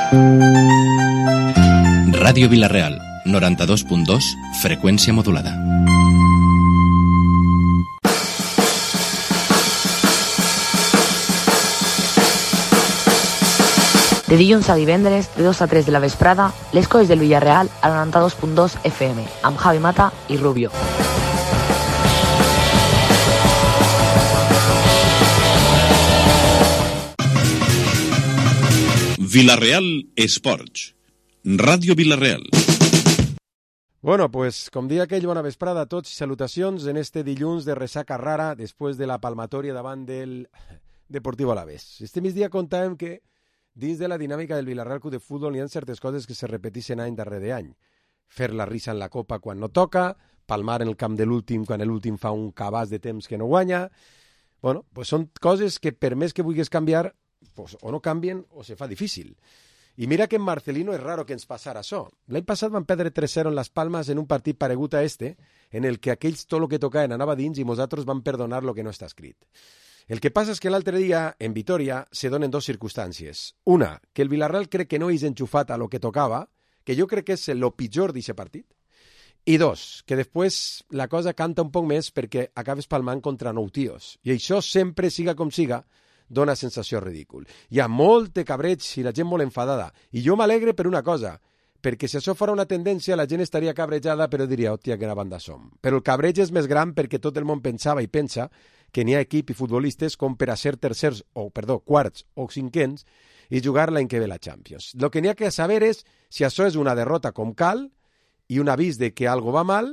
Ràdio Vila-real, 92.2, freqüència modulada. De dilluns a divendres, de 2 a 3 de la vesprada, les coses del Villarreal a 92.2 FM, amb Javi Mata i Rubio. Vila-real Esports. Ràdio Vila-real. Bueno, pues, com dia aquell, bona vesprada a tots i salutacions en este dilluns de ressaca rara després de la palmatòria davant del Deportivo Alavés. Este migdia contàvem que dins de la dinàmica del Villarreal Club de Futbol hi ha certes coses que se repeteixen any darrere any. Fer la risa en la copa quan no toca, palmar en el camp de l'últim quan l'últim fa un cabàs de temps que no guanya. Bueno, pues són coses que per més que vulguis canviar, pues, o no canvien o se fa difícil. I mira que en Marcelino és raro que ens passara això. L'any passat van perdre 3-0 en Las Palmas en un partit paregut a este, en el que aquells tot el que tocaven anava dins i nosaltres vam perdonar lo que no està escrit. El que passa és que l'altre dia, en Vitoria, se donen dues circumstàncies. Una, que el Villarreal crec que no és enxufat a lo que tocava, que jo crec que és el pitjor d'aquest partit. I dos, que després la cosa canta un poc més perquè acabes palmant contra 9 tios. I això sempre, siga com siga, dona sensació ridícul. Hi ha molt de cabreig i la gent molt enfadada. I jo m'alegre per una cosa, perquè si això fora una tendència la gent estaria cabrejada però diria, hòstia, quina banda som. Però el cabreig és més gran perquè tot el món pensava i pensa que n'hi ha equip i futbolistes com per a ser tercers, quarts o cinquens i jugar l'any que ve la Champions. El que n'hi ha que saber és si això és una derrota com cal i un avís de que algo va mal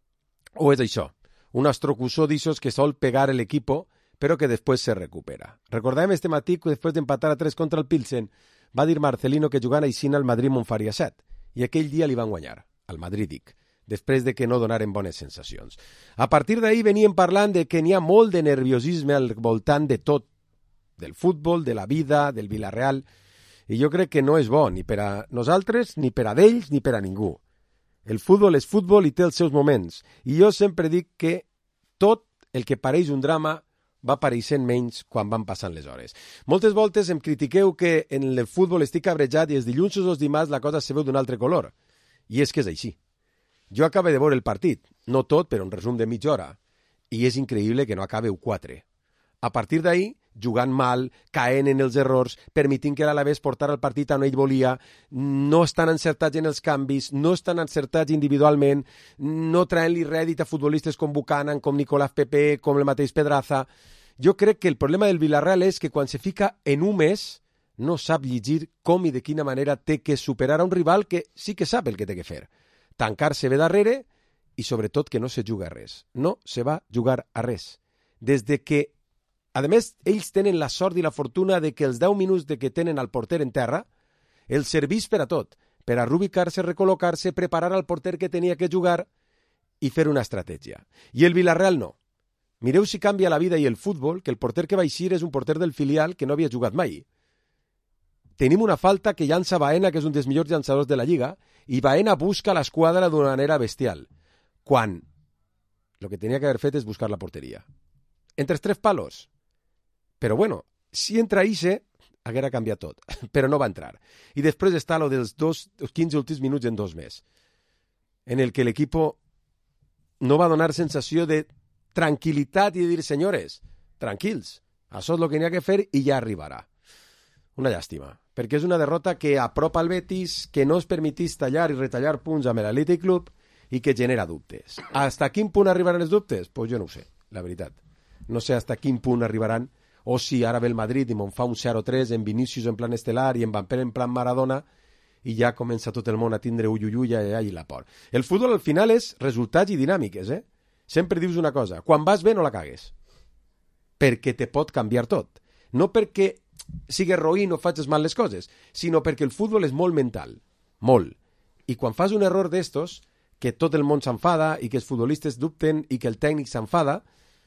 o és això, un astrocussó d'issos que sol pegar l'equipo però que després se recupera. Recordàvem este matí que després d'empatar a 3 contra el Pilsen va dir Marcelino que jugant així al Madrid me'n faria 7 i aquell dia li van guanyar, al Madrid dic, després de que no donaren bones sensacions. A partir d'ahir veníem parlant de que n'hi ha molt de nerviosisme al voltant de tot, del futbol, de la vida, del Villarreal, i jo crec que no és bo ni per a nosaltres, ni per a d'ells, ni per a ningú. El futbol és futbol i té els seus moments, i jo sempre dic que tot el que pareix un drama va apareixent menys quan van passant les hores. Moltes voltes em critiqueu que en el futbol estic cabrejat i els dilluns o els dimarts la cosa se veu d'un altre color, i és que és així. Jo acabo de veure el partit, no tot, però un resum de mitja hora, i és increïble que no acabeu 4. A partir d'ahir, jugant mal, caent en els errors, permitint que l'Alavés portara el partit on ell volia, no estan encertats en els canvis, no estan encertats individualment, no traient-li rèdit a futbolistes com Buchanan, com Nicolás Pepe, com el mateix Pedraza. Jo crec que el problema del Villarreal és que quan se fica en un mes no sap llegir com i de quina manera té que superar a un rival que sí que sap el que té que fer. Tancar-se bé darrere i sobretot que no se juga a res. No se va jugar a res. Des de que a més, ells tenen la sort i la fortuna de que els 10 minuts de que tenen al porter en terra els serveix per a tot, per a reubicar-se, recol·locar-se, preparar al porter que tenia que jugar i fer una estratègia. I el Villarreal no. Mireu si canvia la vida i el futbol, que el porter que va eixir és un porter del filial que no havia jugat mai. Tenim una falta que llança Baena, que és un dels millors llançadors de la Lliga, i Baena busca l'esquadra d'una manera bestial, quan el que tenia que haver fet és buscar la porteria. Entre els 3 palos. Però bueno, si entra Ixe, haguera canviat tot, però no va entrar. I després està lo dels 15 últims minuts en 2 més, en el que l'equip no va donar sensació de tranquil·litat i de dir, senyores, tranquils, això és el que n'hi ha que fer i ja arribarà. Una llàstima, perquè és una derrota que apropa al Betis, que no es permetís tallar i retallar punts amb l'Athletic Club i que genera dubtes. Hasta quin punt arribaran els dubtes? Pues jo no ho sé, la veritat. No sé hasta quin punt arribaran, o si ara ve el Madrid i me'n fa un 0-3 en Vinícius en plan estel·lar i en Mbappé en plan Maradona i ja comença tot el món a tindre uyuyuy i la por. El futbol al final és resultats i dinàmiques, eh? Sempre dius una cosa, quan vas bé no la cagues, perquè te pot canviar tot. No perquè sigues roí i no facis mal les coses, sinó perquè el futbol és molt mental, molt. I quan fas un error d'estos, que tot el món s'enfada i que els futbolistes dubten i que el tècnic s'enfada,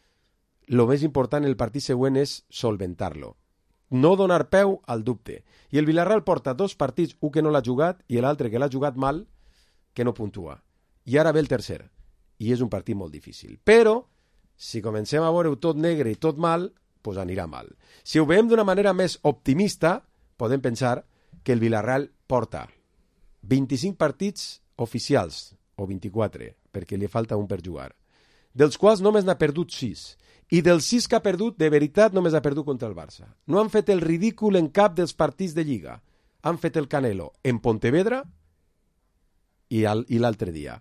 el més important en el partit següent és solventar-lo. No donar peu al dubte. I el Villarreal porta 2 partits, un que no l'ha jugat i l'altre que l'ha jugat mal, que no puntua. I ara ve el tercer. I és un partit molt difícil. Però, si comencem a veure-ho tot negre i tot mal, doncs anirà mal. Si ho veiem d'una manera més optimista, podem pensar que el Villarreal porta 25 partits oficials, o 24, perquè li falta un per jugar, dels quals només n'ha perdut 6. I dels 6 que ha perdut, de veritat, només ha perdut contra el Barça. No han fet el ridícul en cap dels partits de Lliga. Han fet el Canelo en Pontevedra i l'altre dia.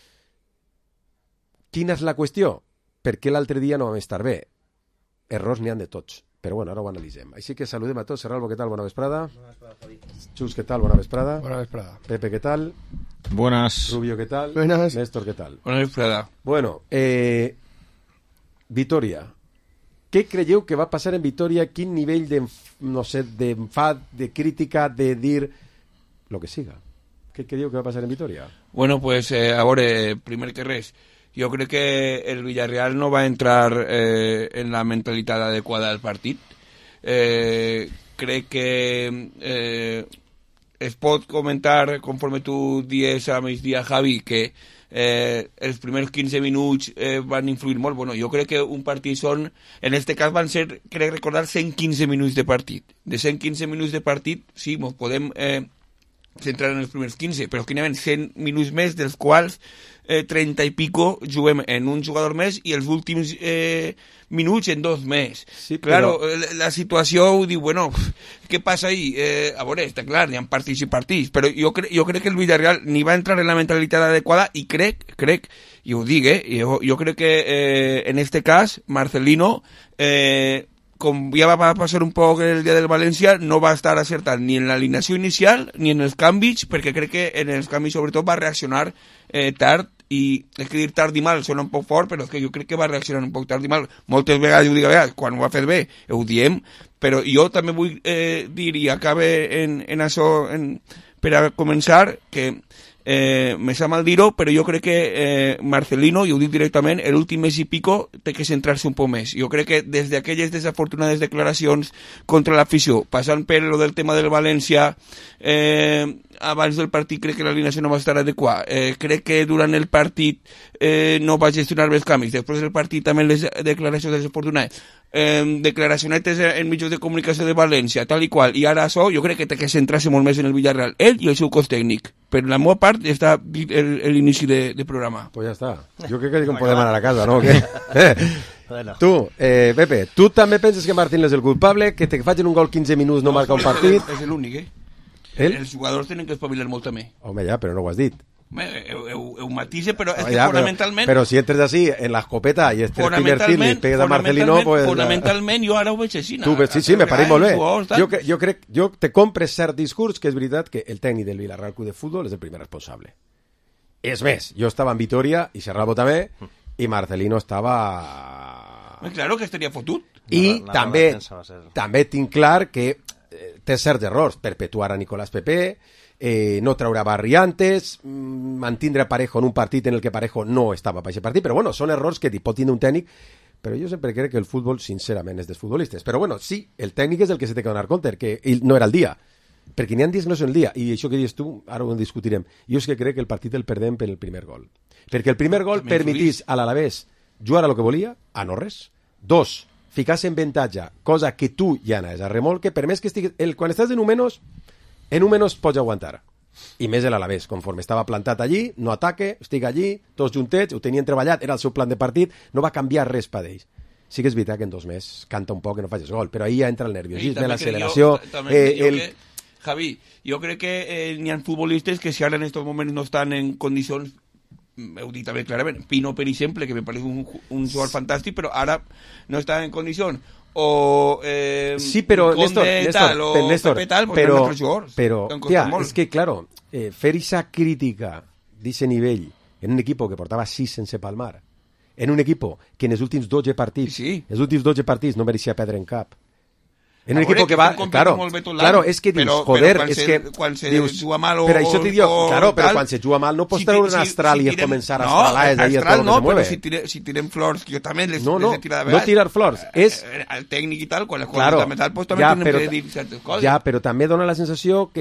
Quina és la qüestió? Per què l'altre dia no vam estar bé? Errors n'hi han de tots. Però bueno, ara ho analitzem. Així que saludem a tots. Serralvo, què tal? Bona vesprada. Bona vesprada, Javi. Xus, què tal? Bona vesprada. Bona vesprada. Pepe, què tal? Buenas. Rubio, què tal? Buenas. Néstor, què tal? Bona vesprada. Bueno, Vitoria. Què creieu que va passar en Vitoria? Quin nivell d'enfat, de crítica, de dir lo que siga? Què creieu que va passar en Vitoria? Bueno, pues a veure, primer que res, jo crec que el Villarreal no va entrar en la mentalitat adequada del partit. Crec que es pot comentar, conforme tu dies a migdia, Javi, que els primers 15 minuts van influir molt. Bueno, jo crec que un partit són, en este cas van ser, crec recordar, 115 minuts de partit. De 115 minuts de partit, sí, ens podem centrar en els primers 15, però que hi ha 100 minuts més, dels quals 30 i pico juguem en un jugador més i els últims minuts en 2 més. Sí, claro, però... la situació ho diu, bueno, què passa ahí? A veure, està clar, hi ha partits i partits, però jo crec que el Villarreal ni va entrar en la mentalitat adequada i crec, i ho dic, jo crec que en este cas Marcelino, com ja va passar un poc el dia del València, no va estar acertat ni en l'alineació inicial ni en els canvis, perquè crec que en els canvis sobretot va reaccionar tard, i és que dir tard i mal sona un poc fort, però és que jo crec que va reaccionar un poc tard i mal. Moltes vegades ho dic, quan ho va fer bé ho diem, però jo també vull dir, i acabe en això per a començar, que me sap mal dir-ho, però jo crec que Marcelino, i ho dic directament, l'últim mes i pico té que centrar-se un poc més. Jo crec que des d'aquelles desafortunades declaracions contra l'afició, passant per lo del tema del València, abans del partit crec que l'alineació no va estar adequada, crec que durant el partit no va gestionar bé els canvis, després del partit també les declaracions desafortunades, declaracionetes en mitjans de comunicació de València, tal i qual, i ara això jo crec que té que centrar-se molt més en el Villarreal, ell i el seu cos tècnic. Per la meva part està dit l'inici de programa. Pues ja està. Jo crec que podem anar a casa, no? Tu, Pepe, tu també penses que Martín és el culpable, que te facin un gol 15 minuts no marca un partit? És l'únic, Els jugadors tenen que espavilar molt també. Home, ja, però no ho has dit. Ho matise, però és que fonamentalment... Però si entres així, en la escopeta, i este primer tiro i pegues a Marcelino... Fonamentalment, jo ara ho veig així. Sí, me pareix molt bé. Jo te compres cert discurs, que és veritat que el tècnic del Villarreal Club de Futbol és el primer responsable. És més, jo estava en Vitoria, i Serralvo també, i Marcelino estava... Claro que estaria fotut. I també tinc clar que té certs errors, perpetuar a Nicolás Pepe, no traurà variantes, mantindre Parejo en un partit en el que Parejo no estava per aquest partit, però bueno, són errors que pot tindre un tècnic, però jo sempre crec que el futbol sincerament és dels futbolistes, però bueno, sí, el tècnic és el que se té que donar compte, que no era el dia, perquè n'hi ha dies que no són el dia, i això que dius tu, ara ho discutirem, jo és que crec que el partit el perdem per el primer gol, perquè el primer gol permetís a l'Alavés jugar a lo que volia, a no res. 2, ficar-se en avantatge, cosa que tu ja anaves a remolque, per més que estiguis... Quan estàs en un menys pots aguantar. I més l'Alavés, conforme estava plantat allí, no ataque, estic allí, tots juntets, ho tenien treballat, era el seu plan de partit, no va canviar res per ells. Sí que és veritat que en 2 mesos canta un poc que no facis gol, però ahí ja entra el nerviosisme, l'acceleració... Javi, jo crec que n'hi ha futbolistes que si ara en aquests moments no estan en condicions, heu dit també clarament, Pino, per exemple, que me pareix un jugador fantàstic, però ara no està en condicions, o sí, però Néstor, però tia, és que claro, fer esa crítica d'ese nivell en un equipo que portava 6 sense palmar, en un equipo que en els últims 12 partits no mereixia perdre en cap, en un equip que va... Claro, és que dius, joder, és que... Quan se juga mal o... Però això t'hi diu, claro, però quan se juga mal no pots treure un astral i començar a estralar ahí a tot lo que se mueve. Si tirem flors, jo també les he tirat de vegades. No tirar flors, és... El tècnic i tal, quan les coses de metal, pues també tenen que dir certes coses. Ja, però també dona la sensació que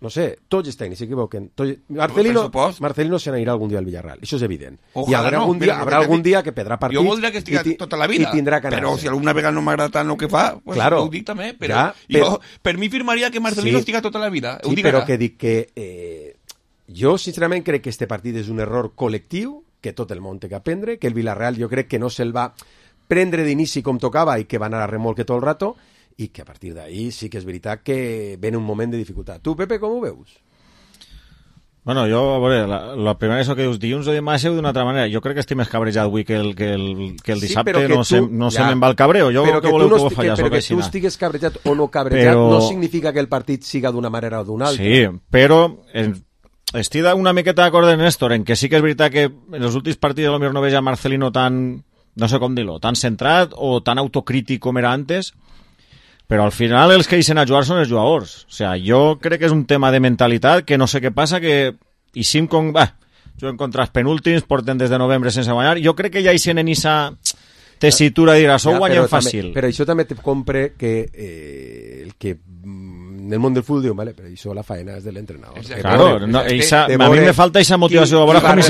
no sé, tots els tècnics s'equivoquen. Marcelino se n'anirà algun dia al Villarreal, això és evident. I haurà algun dia que perdrà partits. Jo voldria que estigui tota la vida, però si alguna vegada no m'agrada tant el que fa, pues ho dic també, però jo per mi firmaria que Marcelino estigui tota la vida. Sí, però que dic que jo sincerament crec que este partit és un error col·lectiu, que tot el món té que aprendre, que el Villarreal jo crec que no se'l va prendre d'inici com tocava i que va anar a remolque tot el rato, i que a partir d'ahí sí que és veritat que ven un moment de dificultat. Tu, Pepe, com ho veus? Bueno, jo, a veure, la primera això que dius, dilluns o dimarts d'una altra manera. Jo crec que estic més cabrejat avui que el dissabte, no se me'n va el cabreo. Jo però que voleu que ho falla, però que tu estigues cabrejat o no cabrejat no significa que el partit siga d'una manera o d'una altra. Sí, però estic una miqueta d'acord amb Néstor, en que sí que és veritat que en els últims partits potser no veig a Marcelino tan, no sé com dir-lo, tan centrat o tan autocrític com era antes, però al final els que deixen a jugar són els jugadors. O sea, jo crec que és un tema de mentalitat que no sé què passa, que Ixim juguen contra els penúltims, porten des de novembre sense guanyar. Jo crec que ja deixen en aquesta tessitura de dir això guanyen fàcil. Però això també te compre que el que en el món del futbol diu, vale, però això la faena és de l'entrenador. Claro, a mi me falta aquesta motivació.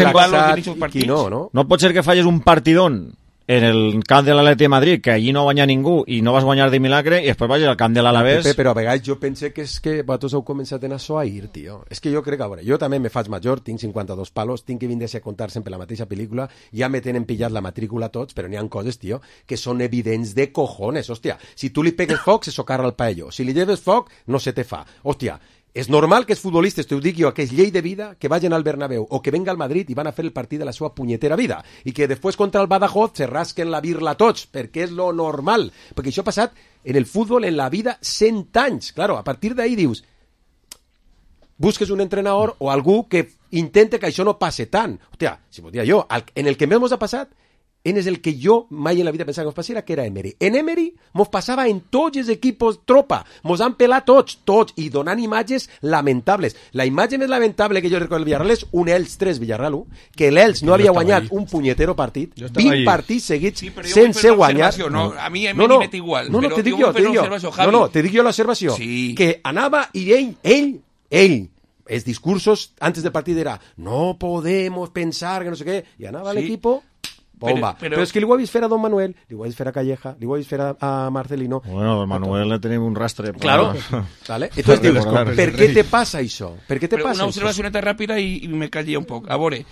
No pot ser que falles un partidón en el camp de l'Atleti de Madrid, que allí no guanya ningú i no vas guanyar de milagre, i després vagis al camp de l'Alavés... Però a vegades jo pense que és que vosaltres heu començat a assoir, tio. És que jo crec que, a veure, jo també me faig major, tinc 52 palos, tinc que vindre a contar sempre la mateixa pel·lícula, ja me tenen pillat la matrícula tots, però n'hi ha coses, tio, que són evidents de cojones, hòstia. Si tu li pegues foc, se socarra el paelló. Si li lleves foc, no se te fa. Hòstia, és normal que els futbolistes, t'ho dic jo, que és llei de vida, que vagin al Bernabéu o que venga al Madrid i van a fer el partit de la seva punyetera vida i que després contra el Badajoz se rasquen la birla tots, perquè és lo normal. Perquè això ha passat en el futbol, en la vida, 100 anys. Claro, a partir d'ahí dius, busques un entrenador o algú que intente que això no passe tant. Hòstia, si podria jo, en el que més mos ha passat és el que jo mai en la vida pensava que ens passera, que era Emery. En Emery mos passava en tots els equipos tropa, mos han pelat tots, i donant imatges lamentables. La imatge més lamentable que jo recordo del Villarreal és un Elx 3 Villarreal 1, que l'Elx no havia guanyat un punyetero partit, 20 partits seguits sense guanyar. A mi Emery m'és igual. No, te dic jo l'observació. Que anava i ell, els discursos antes del partit era no podemos pensar que no sé què, i anava l'equipo... Bomba. Però és que li ho ha vist fer a Don Manuel, li ho ha vist fer a Calleja, li ho ha vist fer a Marcelino. Bueno, Don Manuel le tenim un rastre. Claro. ¿Vale? Entonces dius, per què te passa això? Per què te passa una observacioneta ràpida i me callé un poc. A veure,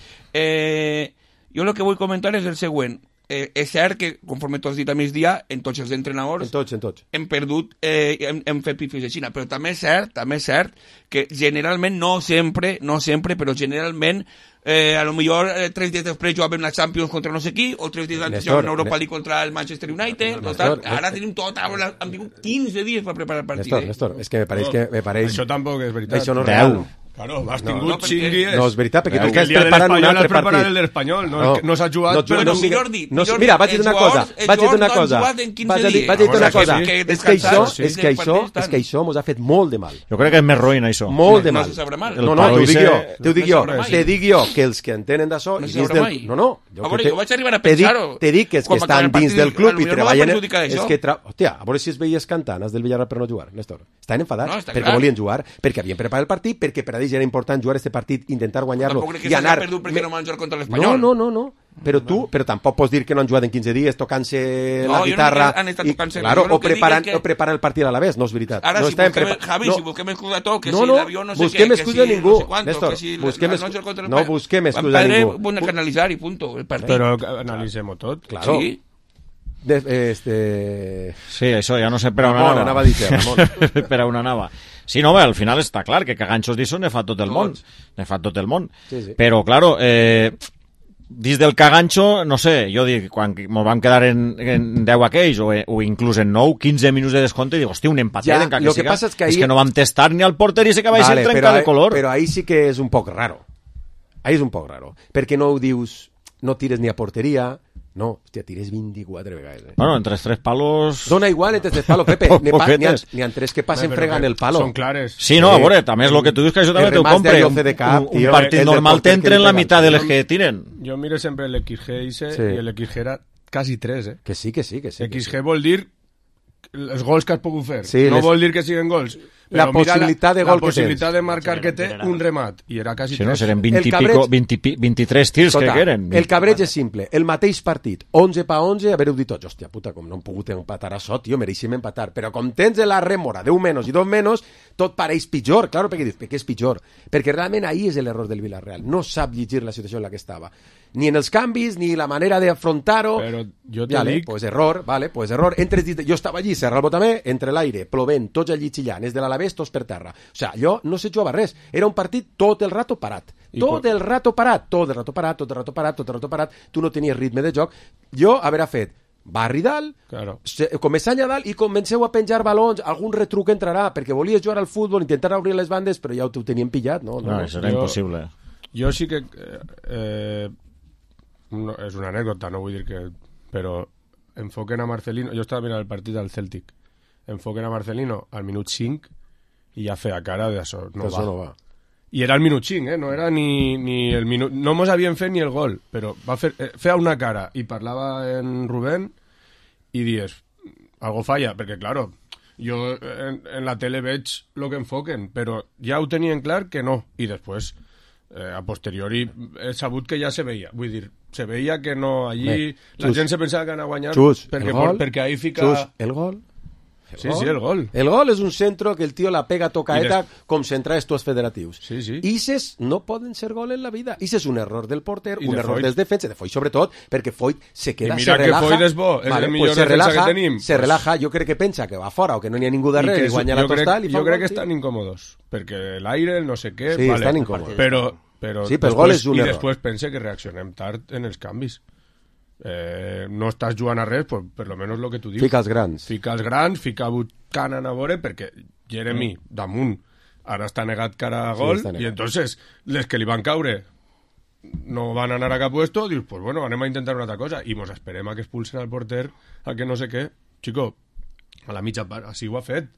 jo el que vull comentar és el següent. És cert que, conforme tu has dit a migdia, en tots els entrenadors hem perdut, hem fet pifis de Xina, però també és cert que generalment, no sempre, però generalment a lo millor 3 dies després jugàvem la Champions contra no sé qui, o 3 dies antes jugàvem l'Europa League contra el Manchester United, ara tenim hem tingut 15 dies per preparar el partit. Néstor, és que me pareix... Això tampoc és veritat. Això no és real. Claro, has tingut 5 dies. No, és veritat, perquè tu estàs preparant un altre partit. El de l'Espanyol, no s'ha jugat... Mira, vaig dir una cosa. És que això mos ha fet molt de mal. Jo crec que és més roïn, això. Molt de mal. No se sabrà mal. No, t'ho dic jo. Te dic jo que els que entenen d'això... No se sabrà mai. No. A veure, jo vaig arribar a pensar-ho. Te dic que els que estan dins del club i treballen... Hòstia, a veure si es veies cantant els del Villarreal per no jugar, Néstor. Estaven enfadats perquè volien jugar, perquè havien preparat el partit, perquè per a ells era important jugar este partit, intentar guanyar-lo i anar... Tampoc crec que no van jugar contra l'Espanyol. No. Però tampoc pots dir que no han jugat en 15 dies tocant-se la guitarra o preparar el partit a la vez, no és veritat. Ara, si busquem excusa tot, que si l'avió no sé què, que si no sé quanto, que si no busquem excusa a ningú. Vam perdre, analitzar i punto, el partit. Però analitzem-ho tot. Claro. Sí, això ja no sé per on anava. Anava a dir Ramon. Per on anava. Sí, no, al final està clar que caganxos d'això ne fa tot el món. Ne fa tot el món. Sí. Però, claro, dins del caganxo, no sé, jo dic, quan ens vam quedar en 10 aquells, o inclús en 9, 15 minuts de descompte, dic, hòstia, un empatet en lo que passa és que no vam testar ni al porter i se que va ser trencat de color. Però ahí sí que és un poc raro. Ahí és un poc raro. Perquè no ho dius, no tires ni a porteria... No, hòstia, tires 24 vegades. Bueno, entre els 3 palos... Dona igual entre 3 palos, Pepe. N'hi ha 3 que passen fregant el palo. Són clares. Sí, no, a veure, també és el que tu dius, que això també t'ho compre. Un partit normal t'entra en la meitat de les que tiren. Jo miro sempre l'XG i l'XG era quasi 3, Que sí. XG vol dir els gols que has pogut fer. Sí, no vol dir que siguin gols. La Però mira possibilitat de gol la possibilitat que tens. de marcar que té un remat. I era quasi Si no, 3. serem 23 tirs que eren. El cabreig és simple. El mateix partit, 11 pa 11, haver-ho dit tots. Hòstia puta, com no hem pogut empatar a sot, tio, mereixem empatar. Però com tens la rèmora, 10 menys i 2 menys, tot pareix pitjor. Claro, perquè dius, per què és pitjor? Perquè realment ahí és l'error del Villarreal. No sap llegir la situació en la que estava. Ni en els canvis, ni la manera d'afrontar-ho. Però jo te vale, dic... pues error, vale, pues error. Jo estava allí, Serra el Botamé, entre l'aire, plovent, tots allí xillant, és de l'Alavés, tots per terra. O sea, allò no se jugava res. Era un partit tot el rato parat. Tot el rato parat. Tu no tenies ritme de joc. Jo haver fet barri dalt, Claro. començar allà dalt i comenceu a penjar balons, algun retruc entrarà, perquè volies jugar al futbol, intentar obrir les bandes, però ja ho tenien pillat, no? No, això era impossible. Jo sí que... no, és una anècdota, no vull dir que... Però enfoquen a Marcelino... Jo estava mirant el partit del Celtic. Enfoquen a Marcelino al minut 5 i ja feia cara d'això. No va. I era el minut 5, no era ni el minut... No mos havien fet ni el gol, però va feia una cara i parlava en Rubén i dies, algo falla, perquè, claro, jo en la tele veig el que enfoquen, però ja ho tenien clar que no. I després, a posteriori, he sabut que ja se veia. Vull dir, se veia que no allí... La gent se pensava que anava a guanyar perquè ahí fica... El gol... Sí, el gol. El gol és un centro que el tio la pega tocaeta com centrals tots federatius. Sí. Ises no poden ser gol en la vida. Ises és un error del porter, un error dels defenses, de Foyt sobretot, perquè Foyt se queda, se relaja. I mira que Foyt és bo, és el millor defensa que tenim. Se relaja, jo crec que pensa que va fora o que no n'hi ha ningú darrere i guanya la tostal. Jo crec que estan incòmodos, perquè l'aire, no sé què... Sí, estan incòmodos. Però sí, però el gol és un error. I després pense que reaccionem tard en els canvis. No estàs jugant a res, pues, per lo menos lo que tu dius. Fica els grans, fica Buchanan a vore, perquè Jeremy damunt ara està negat cara a gol, i entonces les que li van caure no van anar a cap puesto, dius, pues bueno, anem a intentar una altra cosa, i mos esperem a que expulsen al porter, a que no sé què. Chico, a la mitja part, així ho ha fet.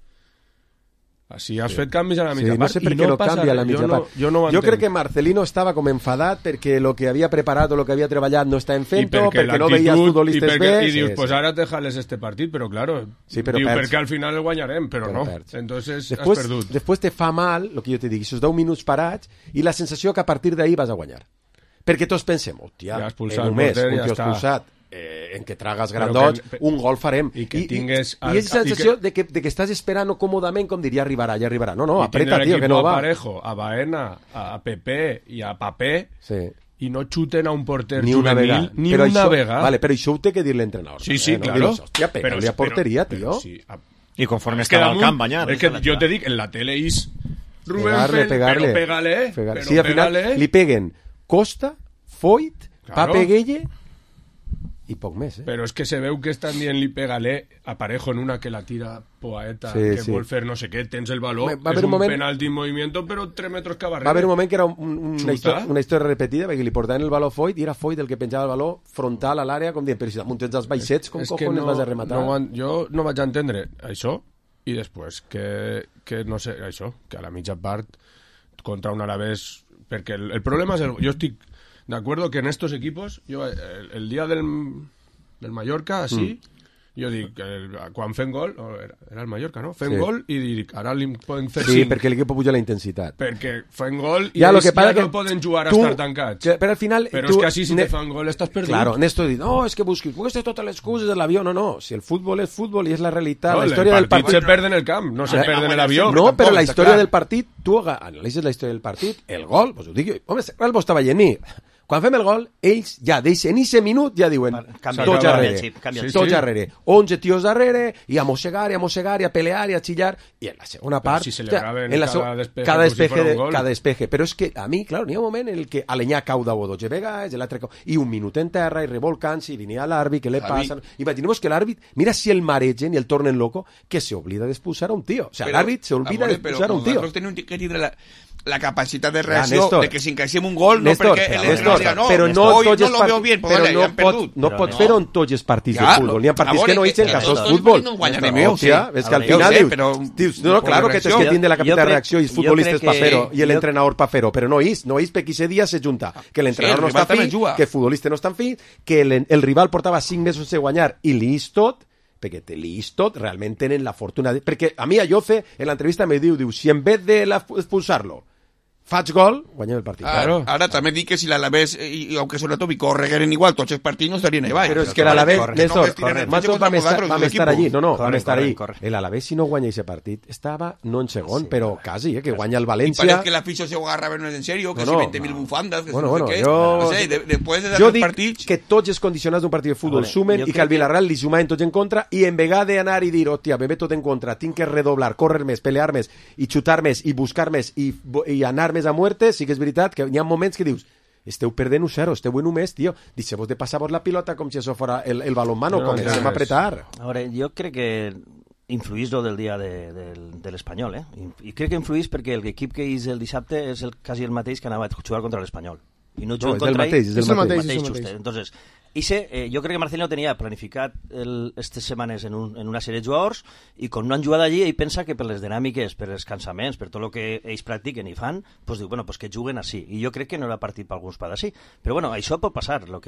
Així has fet canvis a la mitja part. No sé per què no canvia a la mitja part. Jo crec que Marcelino estava com enfadat perquè el que havia preparat o el que havia treballat no estava fent-ho, perquè no veia els futbolistes bé. I dius, pues ara te jales este partit, però claro, perquè al final el guanyarem, però no. Entonces has perdut. Després te fa mal, el que jo te dic, aquests 10 minuts parats, i la sensació que a partir d'ahir vas a guanyar. Perquè tots pensem, hòstia, en un mes, un tio expulsat, en què tragues grandots, un gol farem. I que tingues... I és la sensació de que estàs esperant còmodament com diria, arribarà. No, apreta, tio, que no va. A Parejo, a Baena, a Pepe i a Papé, i no xuten a un porter juvenil ni una vegada. Vale, però això ho té que dir l'entrenador. Sí, claro. Hòstia, però porteria, tio. I conforme estava al camp banyat. És que jo te dic, en la tele és Rubén pegarle. Pégale. Sí, al final li peguen Costa, Foyt, Pape Gueye i poc més, Però és que se veu que estan dient-li pégale a Parejo en una que la tira Poeta, que vol fer no sé què, tens el valor, és un penalti en movimiento, però 3 metres que barrera. Va haver un moment que era una història repetida, perquè li portaven el valor a Foyt, i era Foyt el que penjava el valor frontal a l'àrea, com dient, però si damunt tens els baixets, com cojones vas a rematar? Jo no vaig entendre això, i després que no sé, això, que a la mitja part contra un Alavés, perquè el problema és jo estic de acuerdo que en estos equipos, yo el día del Mallorca, así, jo dic, quan fem gol, era el Mallorca, no? Fem gol i dic, ara li poden fer 5. Sí, perquè l'equip puja la intensitat. Perquè fem gol i ja ells ja no poden jugar a estar tancats. Però al final... Però és que així si te fan gol estàs perdut. Claro, Néstor diu, no, és que busquis totes les excuses de l'avió. No, si el futbol és futbol i és la realitat, la història del partit... se perd en el camp, no se perd en l'avió. No, però la història del partit, tu analitzes la història del partit, el gol, pues ho dic jo, home, el bo estava llení. Quan fem el gol, ells ja deixen, en aquest minut ja diuen tots darrere, 11 tios darrere, i a mossegar, i a pelear, i a xillar, i en la segona part... Si celebraven cada despeje. Però és que a mi, clar, n'hi ha un moment en què Alenyà cau de 12 vegades, l'altre cau, i un minut en terra, i revolcant-se, i venia l'àrbit, què li passa... Imaginemos que l'àrbit, mira si el maregen i el tornen loco, que se oblida d'expulsar a un tio. O sea, l'àrbit se olvida d'expulsar a un tio. Però tenim que tindre la capacitat de reacció de que si encaixem un gol, no perquè l'entrenador diga, no, hoy no lo veo bien, pues vale, ja hem perdut. No pots fer-ho en tots els partits de futbol, n'hi ha partits que no eixen que sos futbol. És que al final dius, no, claro que tens que tindre la capacitat de reacció i els futbolistes per fer-ho, i l'entrenador per fer-ho, però no és perquè ese dia se junta, que l'entrenador no està fi, que el futbolista no està fi, que el rival portava 5 mesos de guanyar i li és tot, perquè l'Is tot realment tenen la fortuna perquè a mi a Jose en l'entrevista me diu si en vez de expulsar-lo faig gol, guanyem el partit. Claro. Ara també dic que si l'Alavés i aunque sobretot corregueren igual tots els partits no estarien ahí. Però és que l'Alavés, Néstor, nosaltres vam estar allí. Vam estar allí. L'Alavés, si no guanya aquest partit, estava no en segon, però quasi, que guanya el València. Y parece que la afición se agarraba en serio, que si 20.000 bufandas, que bueno, no sé què. No sé, després de jo dic partits... que tots els condicionats d'un partit de futbol sumen i que al Villarreal li sumaven tots en contra i en vegada d'anar i dir, hòstia, me ve tot en contra, tinc que redoblar, córrer més, pelear més i xutar més i buscar més i anar més a muerte, sí que és veritat que hi ha moments que dius esteu perdent 1-0, esteu en un mes, tio. Deixeu-vos de passar-vos la pilota com si això fora el balonmano, comencem a apretar. Ahora, jo crec que influís lo del dia de l'Espanyol, I crec que influís perquè l'equip que és el dissabte és quasi el mateix que anava a jugar contra l'Espanyol. I no juguen contra ell. És el mateix. Entonces, jo crec que Marcelino tenia planificat aquestes setmanes en una sèrie de jugadors i quan no han jugat allí ell pensa que per les dinàmiques, per els cansaments, per tot el que ells practiquen i fan, pues diu, bueno, pues que juguen així. I jo crec que no era partit per alguns per així. Però bueno, això pot passar. Lo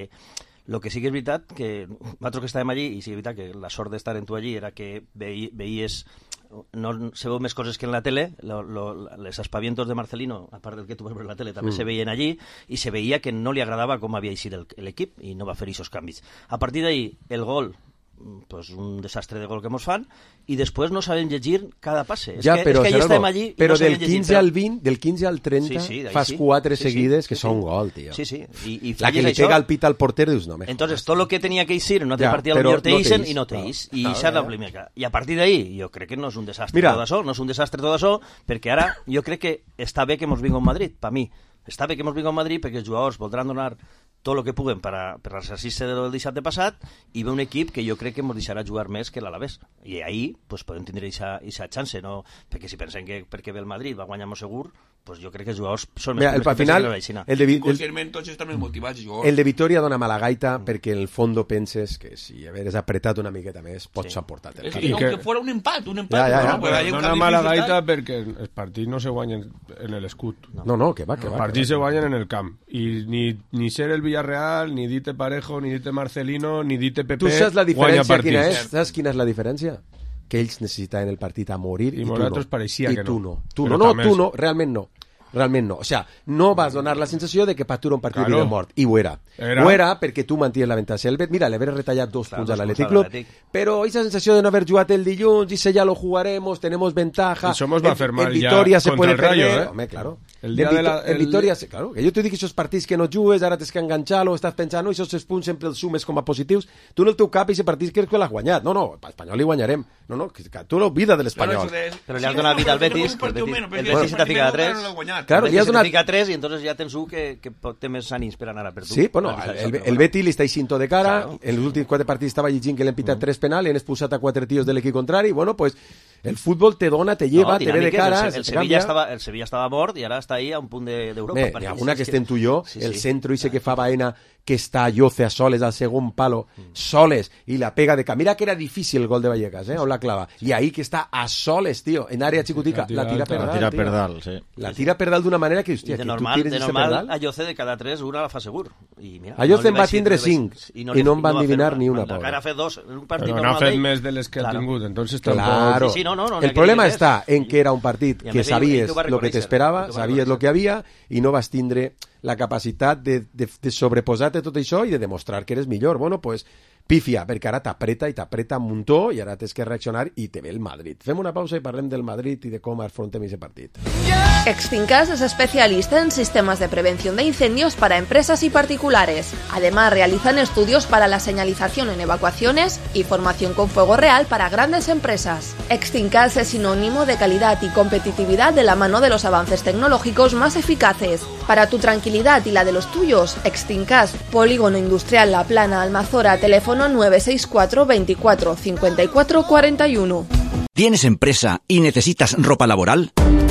que sí que és veritat que nosaltres que estàvem allí, i sí que és veritat que la sort d'estar en tu allí era que veies no se veu més coses que en la tele, les aspavientos de Marcelino, a part del que tu vas veure en la tele, també se veien allí, i se veia que no li agradava com havia eixit l'equip, i no va fer aquests canvis. A partir d'ahí, el gol, pues un desastre de gol que mos fan, i després no sabem llegir cada passe. Ja, és que estem allí però no del 15 al 20, del 15 al 30, fas 4 seguides que són gol, tio. Sí. I la que li pega el pit al porter, dius, no me entonces, tot lo que tenia que eixir en un altre partit, potser te eixen i no te eix. I això és la primera. I a partir d'ahí, jo crec que no és un desastre tot això, perquè ara jo crec que està bé que mos vinga a Madrid, per mi. Està bé que mos vinga a Madrid perquè els jugadors voldran donar tot el que puguen per l'exercici del dissabte passat i ve un equip que jo crec que ens deixarà jugar més que l'Alavés. I ahir pues, podem tindre aquesta chance, no? Perquè si pensem que perquè ve el Madrid va guanyar molt segur, pues jo crec que els jugadors són més al final, el de Vitoria dona mala gaita perquè en el fons penses que si hagués apretat una miqueta més pots aportar el camp. Que fora un empat. Dona mala gaita perquè els partits no se guanyen en l'escut. No, que va. Els partits se guanyen en el camp. I ni ser el Villarreal, ni Dite Parejo, ni Dite Marcelino, ni Dite Pepe. Tu saps la diferència quina és? Saps quina és la diferència? Que ells necessitaven el partit a morir i tu no. Pareixia que no. Tu no, realment no. Realment no. O sea, no vas donar la sensació de que Patura un partit de vida o mort. I ho era. Ho era perquè tu manties l'avantatge. Mira, l'haver retallat 2 punts a l'Atlètic Club, però aquesta sensació de no haver jugat el dilluns, dice ya lo jugaremos, tenemos ventaja. Eso nos va a hacer mal en Vitoria ya se puede el Rayo, perder. Home, claro. En Vitoria, claro. Que jo t'ho dic, aquests partits que no jugues, ara tens que enganxar-lo, estàs pensant, aquests punts sempre els sumes com a positius. Tu en el teu cap, aquest partit creus que l'has guanyat. No, l'Espanyol li guanyarem. No, que tu l'oblida de l'Espanyol. Però li has donat vida al Betis, el Betis se t'ha ficat a 3. Claro, li has donat 3 i entonces ja tens que té més ànims per anar a per tu. Sí, bueno, el Betis li està eixint de cara, en els últims 4 partits estava llegint que l'han pitat 3 penals, li han expulsat a 4 tios de l'equip contrari, bueno, pues el fútbol te dona, te lleva, te ve de cara. El Sevilla estava mort i ara està ahí a un punt d'Europa. N'hi ha una que estem tu i jo, el centro ese que fa Baena, que està Jose a soles al segon palo, soles, i la pega de camp. Mira que era difícil el gol de Vallecas, on la clava. I ahí que està a soles, tío, en àrea xicotica, la tira per dalt, sí. La tira per dalt d'una manera que, hòstia, que tu tires de normal, a Jose de cada 3, una la fa segur. A Jose en va tindre 5, i no en van adivinar ni una. Encara ha fet 2. Però n'ha fet més de les que ha tingut, entonces tampoc... El problema està en que era un partit que sabies el que t'esperava, sabies el que havia, i no vas tindre la capacitat de sobreposar-te tot això i de demostrar que eres millor. Bueno, pues pífia, perquè ara t'apreta un muntó i ara tens que reaccionar i te ve el Madrid. Fem una pausa i parlem del Madrid i de com afrontem aquest partit. Extincas es especialista en sistemas de prevención de incendios para empresas y particulares. Además, realizan estudios para la señalización en evacuaciones y formación con fuego real para grandes empresas. Extincas es sinónimo de calidad y competitividad de la mano de los avances tecnológicos más eficaces. Para tu tranquilidad y la de los tuyos, Extincas, Polígono Industrial La Plana, Almazora, teléfono 964 24 54 41. ¿Tienes empresa y necesitas ropa laboral?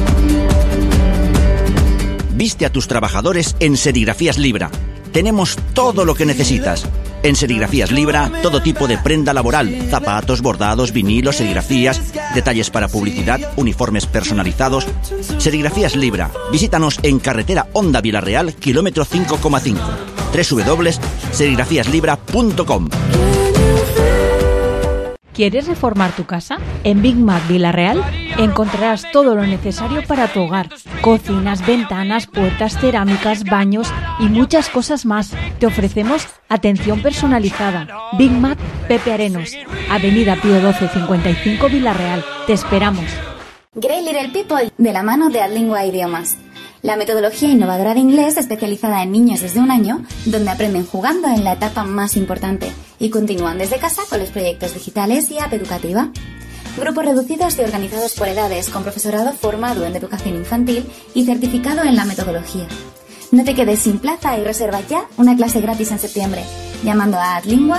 Viste a tus trabajadores en Serigrafías Libra. Tenemos todo lo que necesitas. En Serigrafías Libra, todo tipo de prenda laboral, zapatos, bordados, vinilos, serigrafías, detalles para publicidad, uniformes personalizados. Serigrafías Libra. Visítanos en carretera Honda Villarreal, kilómetro 5,5. www.serigrafiaslibra.com. ¿Quieres reformar tu casa? En Big Mac Villarreal encontrarás todo lo necesario para tu hogar. Cocinas, ventanas, puertas, cerámicas, baños y muchas cosas más. Te ofrecemos atención personalizada. Big Mac Pepe Arenos, Avenida Pío 12 55 Villarreal. Te esperamos. Great Little People, de la mano de Adlingua Idiomas. La metodología innovadora de inglés especializada en niños desde 1 año, donde aprenden jugando en la etapa más importante y continúan desde casa con los proyectos digitales y app educativa. Grupos reducidos y organizados por edades, con profesorado formado en educación infantil y certificado en la metodología. No te quedes sin plaza y reserva ya una clase gratis en septiembre, llamando a Adlingua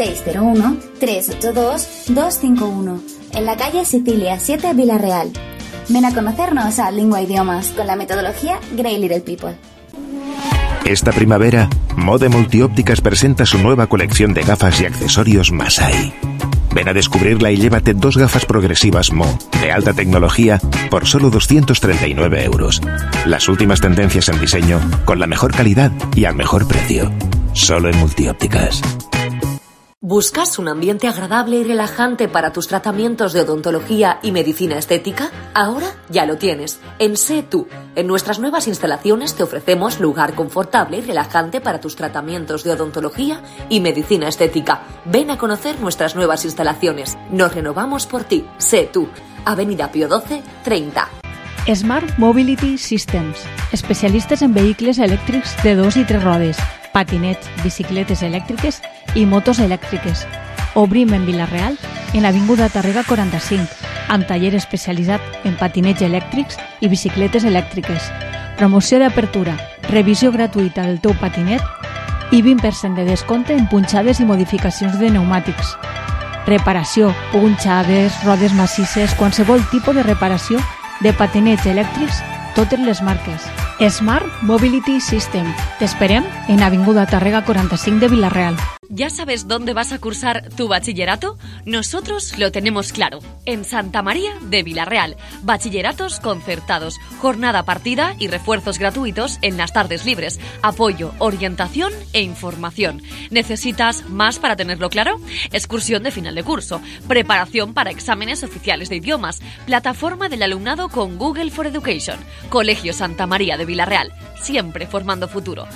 601-382-251, en la calle Sicilia 7, Villarreal. Ven a conocernos a Lingua Idiomas con la metodología Great Little People. Esta primavera, Mode Multiópticas presenta su nueva colección de gafas y accesorios Masai. Ven a descubrirla y llévate 2 gafas progresivas Mo, de alta tecnología, por solo 239 euros. Las últimas tendencias en diseño, con la mejor calidad y al mejor precio. Solo en Multiópticas. ¿Buscas un ambiente agradable y relajante para tus tratamientos de odontología y medicina estética? Ahora ya lo tienes. En Sé Tú. En nuestras nuevas instalaciones te ofrecemos lugar confortable y relajante para tus tratamientos de odontología y medicina estética. Ven a conocer nuestras nuevas instalaciones. Nos renovamos por ti. Sé Tú. Avenida Pío 12, 30. Smart Mobility Systems, especialistes en vehicles elèctrics de 2 i 3 rodes, patinets, bicicletes elèctriques i motos elèctriques. Obrim en Vila-real, en l'Avinguda Tàrrega 45, amb taller especialitzat en patinets elèctrics i bicicletes elèctriques. Promoció d'apertura, revisió gratuïta del teu patinet i 20% de descompte en punxades i modificacions de pneumàtics. Reparació, punxades, rodes massisses, qualsevol tipus de reparació de patinets elèctrics, totes les marques. Smart Mobility System. Te esperem en Avinguda Tàrrega 45 de Vila-real. ¿Ya sabes dónde vas a cursar tu bachillerato? Nosotros lo tenemos claro. En Santa María de Vila-real. Bachilleratos concertados, jornada partida y refuerzos gratuitos en las tardes libres. Apoyo, orientación e información. ¿Necesitas más para tenerlo claro? Excursión de final de curso. Preparación para exámenes oficiales de idiomas. Plataforma del alumnado con Google for Education. Colegio Santa María de Vila-real. Siempre formando futuro.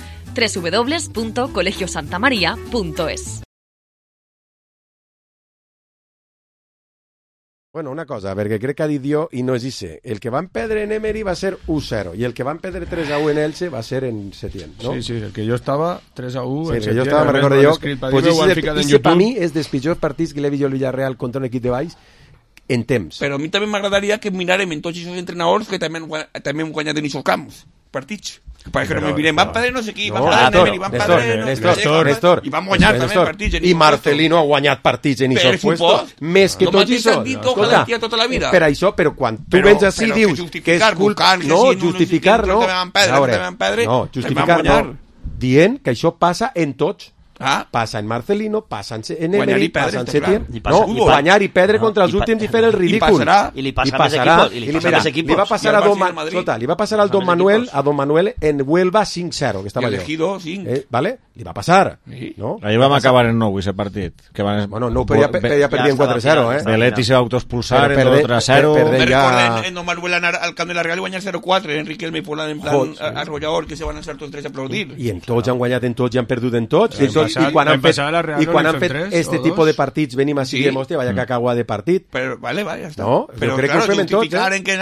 www.colegiosantamaria.es. Bueno, una cosa, perquè crec que ha dit jo, i no és ese. El que van perdre en Emery va ser 1-0, i el que van perdre 3-1 en Elche va ser en Setién, ¿no? Sí, sí, el que jo estava 3-1 sí, en el que Setién. jo estava, me'n recordo jo. Pues ese per mi és dels pitjors partits que l'he vist jo al Villarreal contra un equip de baix en temps. Però a mi també m'agradaria que mirarem en tots aquests entrenadors que també hem guanyat en aquests camps, partits. Que no me miren, van perdre no sé qui, van perdre Emery, van perdre Néstor, i van guanyar també partits. I Marcelino ha guanyat partits en aquests puestos, més que tots això. Escolta, per això, però quan tu vens així dius que és culpa... No, justificar no. No, justificar no. Dient que això passa en tots. Passa en Marcelino, passa en Emery, passa en Setién. No, guanyar i perdre contra els últims i fer el ridícul. I li passarà més equipos. Li va passar al Don Manuel en Huelva 5-0, que estava allò. ¿Vale? Li va passar. Ahí vam acabar en nou, ese partit. Bueno, no, però ja perdien 4-0, eh? Belletti se va autoexpulsar en 2-0. En Don Manuel al camp de la Real i guanyar 0-4. Enrique Elme Pola en plan arrollador, que se van a estar tots tres a aplaudir. I en tots han guanyat en tots i han perdut en tots. I quan han fet este tipus de partits venim així i diem, hòstia, vaya cacagua de partit. Però, vale, ja està. No, però crec que ho fem en tots,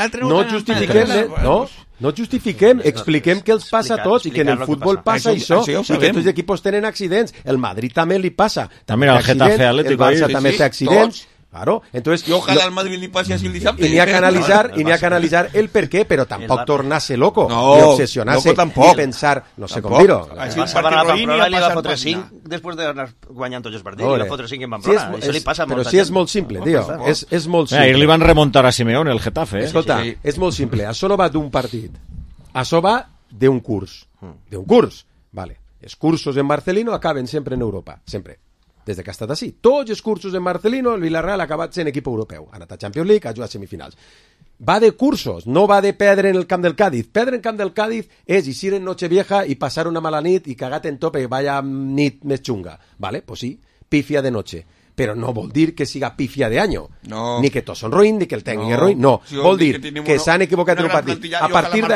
no justifiquem, expliquem què els passa a tots i que en el futbol passa això, i que tots els equips tenen accidents. El Madrid també li passa. També el Getafe Atlético. El Barça també té accidents. Claro, entonces y ojalá al Madrid le pase así el dissabte. Y ni a canalizar el por qué, pero tampoco tornarse loco, no, ni obsesionarse, ni pensar, no sé com dir-ho. Passaven a la Pamplona i li va fotre 5 després d'anar guanyant tots els partits, i li va fotre 5 en Pamplona. Això li passa a molta gent. Però sí és molt simple, tio, és molt simple. Ahir li van remuntar a Simeone, el Getafe. Escolta, és molt simple, això no va d'un partit, això va d'un curs, vale. Els cursos en Marcelino acaben sempre en Europa, sempre. Des que ha estat així. Tots els cursos en Marcelino, el Villarreal ha acabat sent equip europeu. Ha anat a Champions League, ha jugat semifinals. Va de cursos, no va de perdre en el camp del Cádiz. Perdre en el camp del Cádiz és eixir en Nochevieja i passar una mala nit i cagat en tope, vaya nit més xunga. Vale, pues sí, pifia de noche. però no vol dir que siga pífia de año. No. Ni que tots són roïn, ni que el tècnic és roïn. No, vol dir que s'han equivocat en un partit. A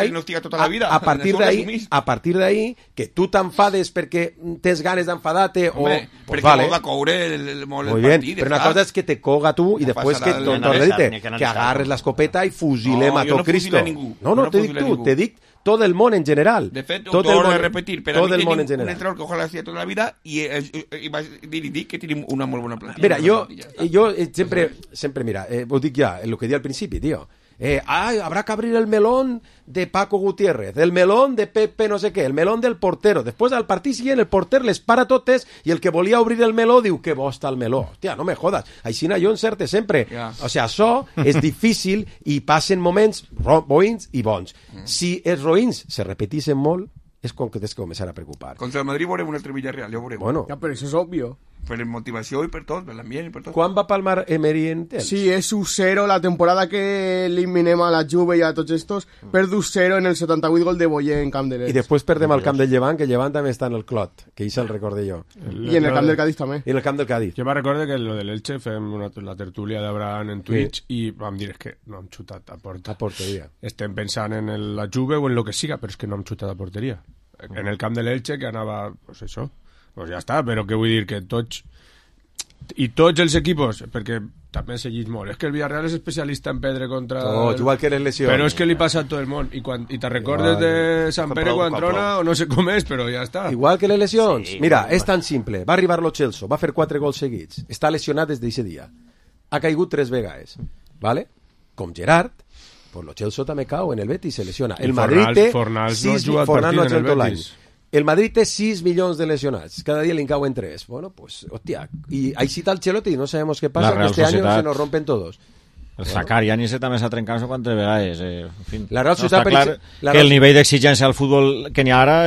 partir d'ahí, que tu t'enfades perquè tens ganes d'enfadar-te o... Perquè vol de coure el partit. Però una cosa és que te coga tu i després que que agarres l'escopeta i fusilem a tot Cristo. No, te dic tu, te dic tot el món en general. De fet, ho torno a repetir, però a mi tenim un entrenador que ojalà hacía tota la vida i vaig dir que tenim una molt bona plantilla. Mira, jo sempre, mira, ho dic ja, el que di al principi, tio. Habrá que abrir el melón de Paco Gutiérrez, el melón de Pepe no sé qué, el melón del portero. Després al partit siguiente el porter les para totes i el que volia obrir el meló diu que bo està el meló. Hòstia, no me jodas. Aixina jo encerte sempre. O sea, això és difícil i passen moments roïns i bons. Si els roïns se repetissin molt, és com que tens que començar a preocupar. Contra el Madrid veurem un altre Villarreal, ja ho veurem. Bueno. Ja, però això és obvio. Per motivació i per tot, per l'ambient i per tot. Quan va palmar Emery en temps? Sí, és 1-0 la temporada que eliminem a la Juve i a tots estos, per 2-0 en el 78 gol de Boyer en Camp de l'Elx. I després perdem al camp del Llevant, que Llevant també està en el Clot, que això el recorde jo. I en el camp del Cádiz també. I en el camp del Cádiz. Jo me recordo que lo de l'Elche fem la tertúlia d'Abraham en Twitch i vam dir que no hem xutat a porteria. Estem pensant en la Juve o en lo que siga, però és que no hem xutat a porteria. En el camp de l'Elche, que anava, pues això, pues ja està, però que vull dir que tots els equipos, perquè també seguís molt, és que el Villarreal és especialista en perdre contra... igual que les lesions. Però és que li passa a tot el món, i te recordes de Sant Pere quan trona, o no sé com és, però ja està. Igual que les lesions. Sí, mira, és tan simple, va arribar lo Chelsea, va fer 4 gols seguits, està lesionat des d'aquest dia, ha caigut 3 vegades, ¿vale? Com Gerard, pues lo Chelsea també cau en el Betis, se lesiona. El Madrid té... Fornals no ha jugat partit en el Betis. El Madrid té 6 milions de lesionats, cada dia li cauen 3. Bueno, pues, hostia, y ahí cita el Chelotti, no sabemos qué pasa, que este año se nos rompen todos. El Zakarian també s'ha trencat no sé quantes vegades. En fin, la Real Societat, no està clar que el nivell d'exigència al futbol que n'hi ha ara...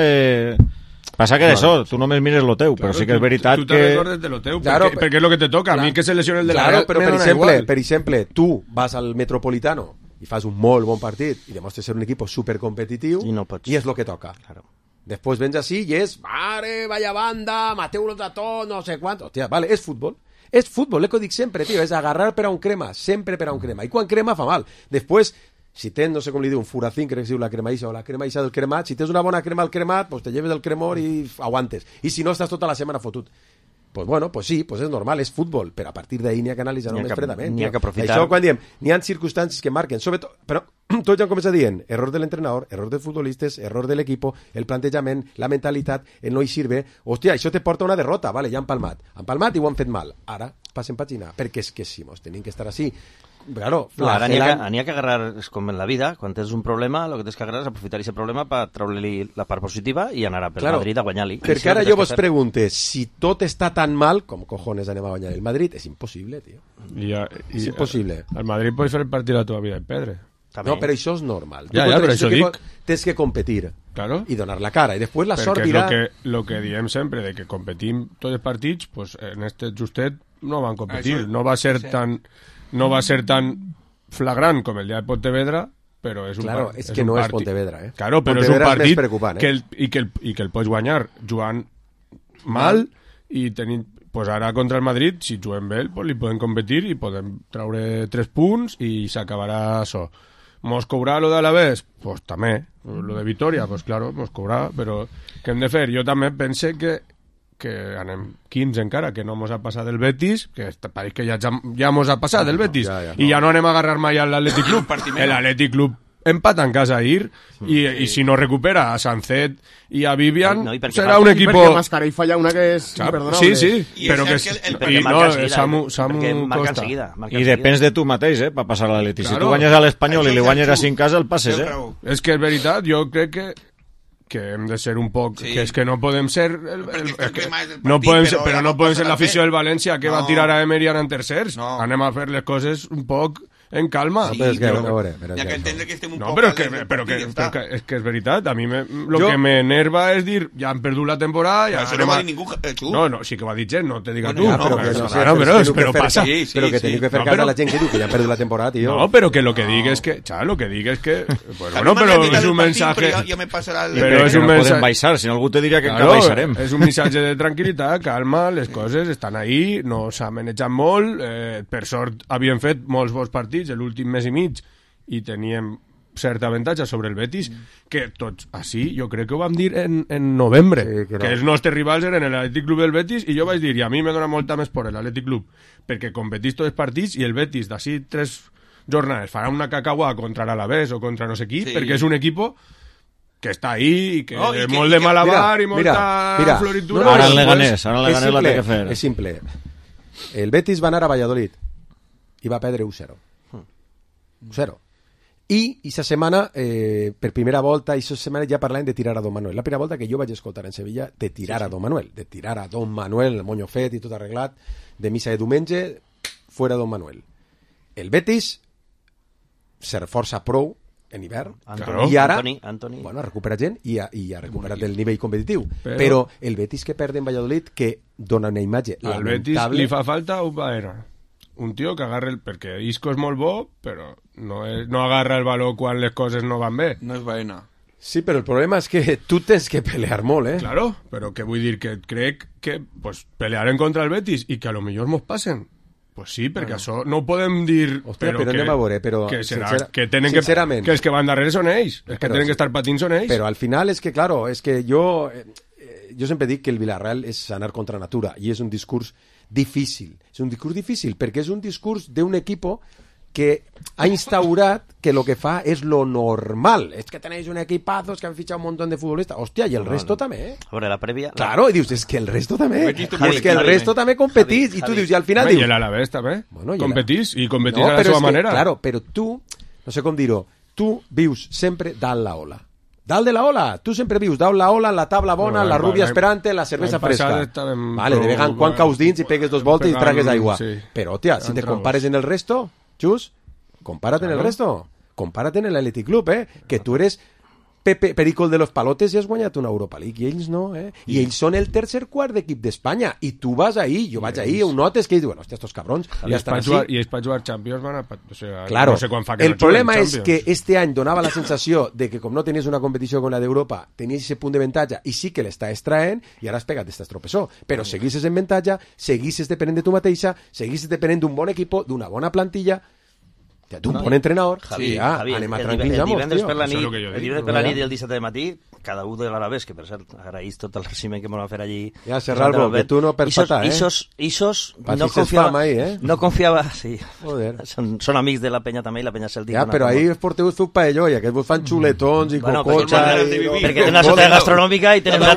Passa que d'això, tu només mires lo teu, però sí que és veritat que... Tu te recordes de lo teu, perquè és lo que te toca. A mi que se lesiona el de la Real... Però, per exemple, tu vas al Metropolitano i fas un molt bon partit i demostres ser un equip supercompetitiu i és lo que toca. Després vens així i és mare, vaya banda, mateu-los a tot, no sé quant. Hòstia, vale, és futbol. És futbol, que ho dic sempre, tio, és agarrar per a un crema, sempre per a un crema. I quan crema fa mal. Després, si tens, no sé com li diu, un furacín, crec que es diu la cremaïssa o la cremaïssa del cremat, si tens una bona crema al cremat, pues te lleves el cremor i aguantes. I si no, estàs tota la setmana fotut. Pues bueno, pues sí, pues és normal, és futbol, però a partir d'ahir n'hi ha que analitzar-ho més fredament. N'hi ha que aprofitar. Això quan diem, n'hi ha circumstàncies que marquen, sobretot, però tots ja han començat dient, error de l'entrenador, error dels futbolistes, error de l'equip, el plantejament, la mentalitat, el no hi sirve. Hòstia, això te porta una derrota, vale, ja han palmat i ho han fet mal. Ara, passen pàgina, perquè és que sí, mos tenim que estar així. Claro, ara n'hi ha que agarrar, és com en la vida, quan tens un problema, el que tens que agarrar és aprofitar aquest problema per treure-li la part positiva i anar a per Madrid a guanyar-li. Perquè ara jo vos pregunte, si tot està tan mal, com cojones anem a guanyar el Madrid? És impossible, tio. És impossible. El Madrid pots fer el partit a la teva vida i perdre. No, però això és normal. Ja, però això dic. Tens que competir i donar la cara, i després la sort dirà... Perquè lo que diem sempre, de que competim tots els partits, pues en este justet no van competir. No va ser tan flagrant com el dia de Pontevedra, però és un partit. És que no és Pontevedra, Claro, però és un partit que el pots guanyar jugant mal i tenint... Pues ara contra el Madrid, si juguem bé, pues li podem competir i podem traure 3 punts i s'acabarà això. Mos cobrà lo de l'Alavés? Pues també. Lo de Vitoria, pues claro, mos cobrà, però què hem de fer? Jo també pense que anem 15 encara, que no mos ha passat el Betis, que pareix que ja mos ha passat el Betis, i ja no anem a agarrar mai a l'Atlètic Club. L'Atlètic Club empata en casa ahir i si no recupera a Sancet i a Vivian serà un equip... Perquè Mascarell falla una que és imperdonable. Sí, però que... I Samu Costa. I depens de tu mateix, per passar a l'Atlètic. Si tu guanyes a l'Espanyol i li guanyes així en casa, el passes, És que és veritat, jo crec que hem de ser un poc... Que és que no podem ser... No podem ser, però no podem ser l'afició del València que va tirar a Emery ara en tercers. Anem a fer les coses un poc... en calma. No, però és que, Hi ha que entendre que estem un no, poc... però és que és veritat. A mi lo que m'enerva és dir, ja han perdut la temporada... Ja això no va dir ningú, tu. No, sí que va dir gent, no te diga Bueno, tu. ja no, Però passa. Però que teniu que fer cas a la gent que diu que ja han perdut la temporada, tio. No, però que lo que dic és que... Lo que dic és que... Pues bueno, però és un mensaje... Ja me passarà el... Però és un mensaje... podem baixar, si no algú te diria que baixarem. És un missatge de tranquil·litat, calma, les coses estan ahí, no s'ha manejat molt, per sort havien fet molts bons partits l'últim mes i mig i teníem cert avantatge sobre el Betis, que tots així, jo crec que ho vam dir en novembre, que els nostres rivals eren l'Atlètic Club del Betis, i jo vaig dir, i a mi me dona molta més por l'Atlètic Club, perquè competís tots els partits i el Betis d'ací 3 jornades farà una cacauà contra l'Alavés o contra no sé qui, perquè és un equipo que està ahí i que molt de malabar i molta floritura. Ara el Leganés la té que fer. És simple. El Betis va anar a Valladolid i va perdre 1-0. 0. I aquesta setmana, per primera volta, aquesta setmana ja parlàvem de tirar a Don Manuel. La primera volta que jo vaig escoltar en Sevilla de tirar a Don Manuel. De tirar a Don Manuel, el monyo fet i tot arreglat, de missa de diumenge, fuera Don Manuel. El Betis se reforça prou en hivern, i ara Antoni. Bueno, recupera gent i ha recuperat el nivell competitiu, però el Betis que perd en Valladolid, que dona una imatge al Betis li fa falta un Baena, un tio que agarra perquè Isco és molt bo, però no agarra el valor quan les coses no van bé. No és Baena. Sí, però el problema és que tu tens que pelear molt, Claro, però què vull dir? Que crec que pues, pelearem contra el Betis i que a lo millor mos passen. Pues sí, perquè això no ho podem dir... Hòstia, però anem a veure, però... Que els que van darrere són ells, els que tenen que estar patint són ells. Però al final és que, claro, és que jo sempre dic que el Villarreal és anar contra natura, i és un discurs difícil. És un discurs difícil, perquè és un discurs d'un equipo que ha instaurat que lo que fa és lo normal. És que tenéis un equipazo, que han fitxat un montón de futbolistas. Hòstia, i el resto també, A veure, la prèvia... Claro, i dius, és que el resto també. És que el resto també competís. I tu dius, i al final dius... I l'Alavés també. Competís, i competís a la seva manera. Claro, però tu, no sé com dir-ho, tu vius sempre dalt la ola. Dalt de la ola. Tu sempre vius dalt la ola, la tabla bona, la rúbia esperante, la cervesa fresca. Vale, de vegades quan caus dins i pegues 2 voltes i tragues aigua. Però, hòstia, si te compares en el resto... Chus, compárate en el resto. Compárate en el Athletic Club, que tu eres Perico de los Palotes i has guanyat una Europa League, i ells no, I ells són el tercer quart d'equip d'Espanya, i tu vas ahí, jo vaig ahí, ho notes que ells diuen, hòstia, estos cabrons, ja estan així. I ells per jugar Champions van a... O sea, claro, no sé quan fa que el problema és que este any donava la sensació de que com no tenies una competició com la d'Europa, tenies ese punt de avantatge i sí que l'està extraent, i ara has pegat este estropessó. Però seguisses en avantatge, seguisses depenent de tu mateixa, seguissis depenent d'un bon equip, d'una bona plantilla, d'un bon entrenador, Javi, anem a tranquil·litzar-nos, tio. El divendres per la nit del 17 de matí, cada un de l'Alavés, que per cert, agraïs tot el reciment que m'ho va fer allí. Ja, Serralbo, que tu no perds patar, Ixos no confiava, sí. Són amics de la penya també, i la penya Celtic. Ja, però ahir els porteu feu paelloia, que vos fan xuletons i cocotxa. Perquè tenen una sota gastronòmica i tenen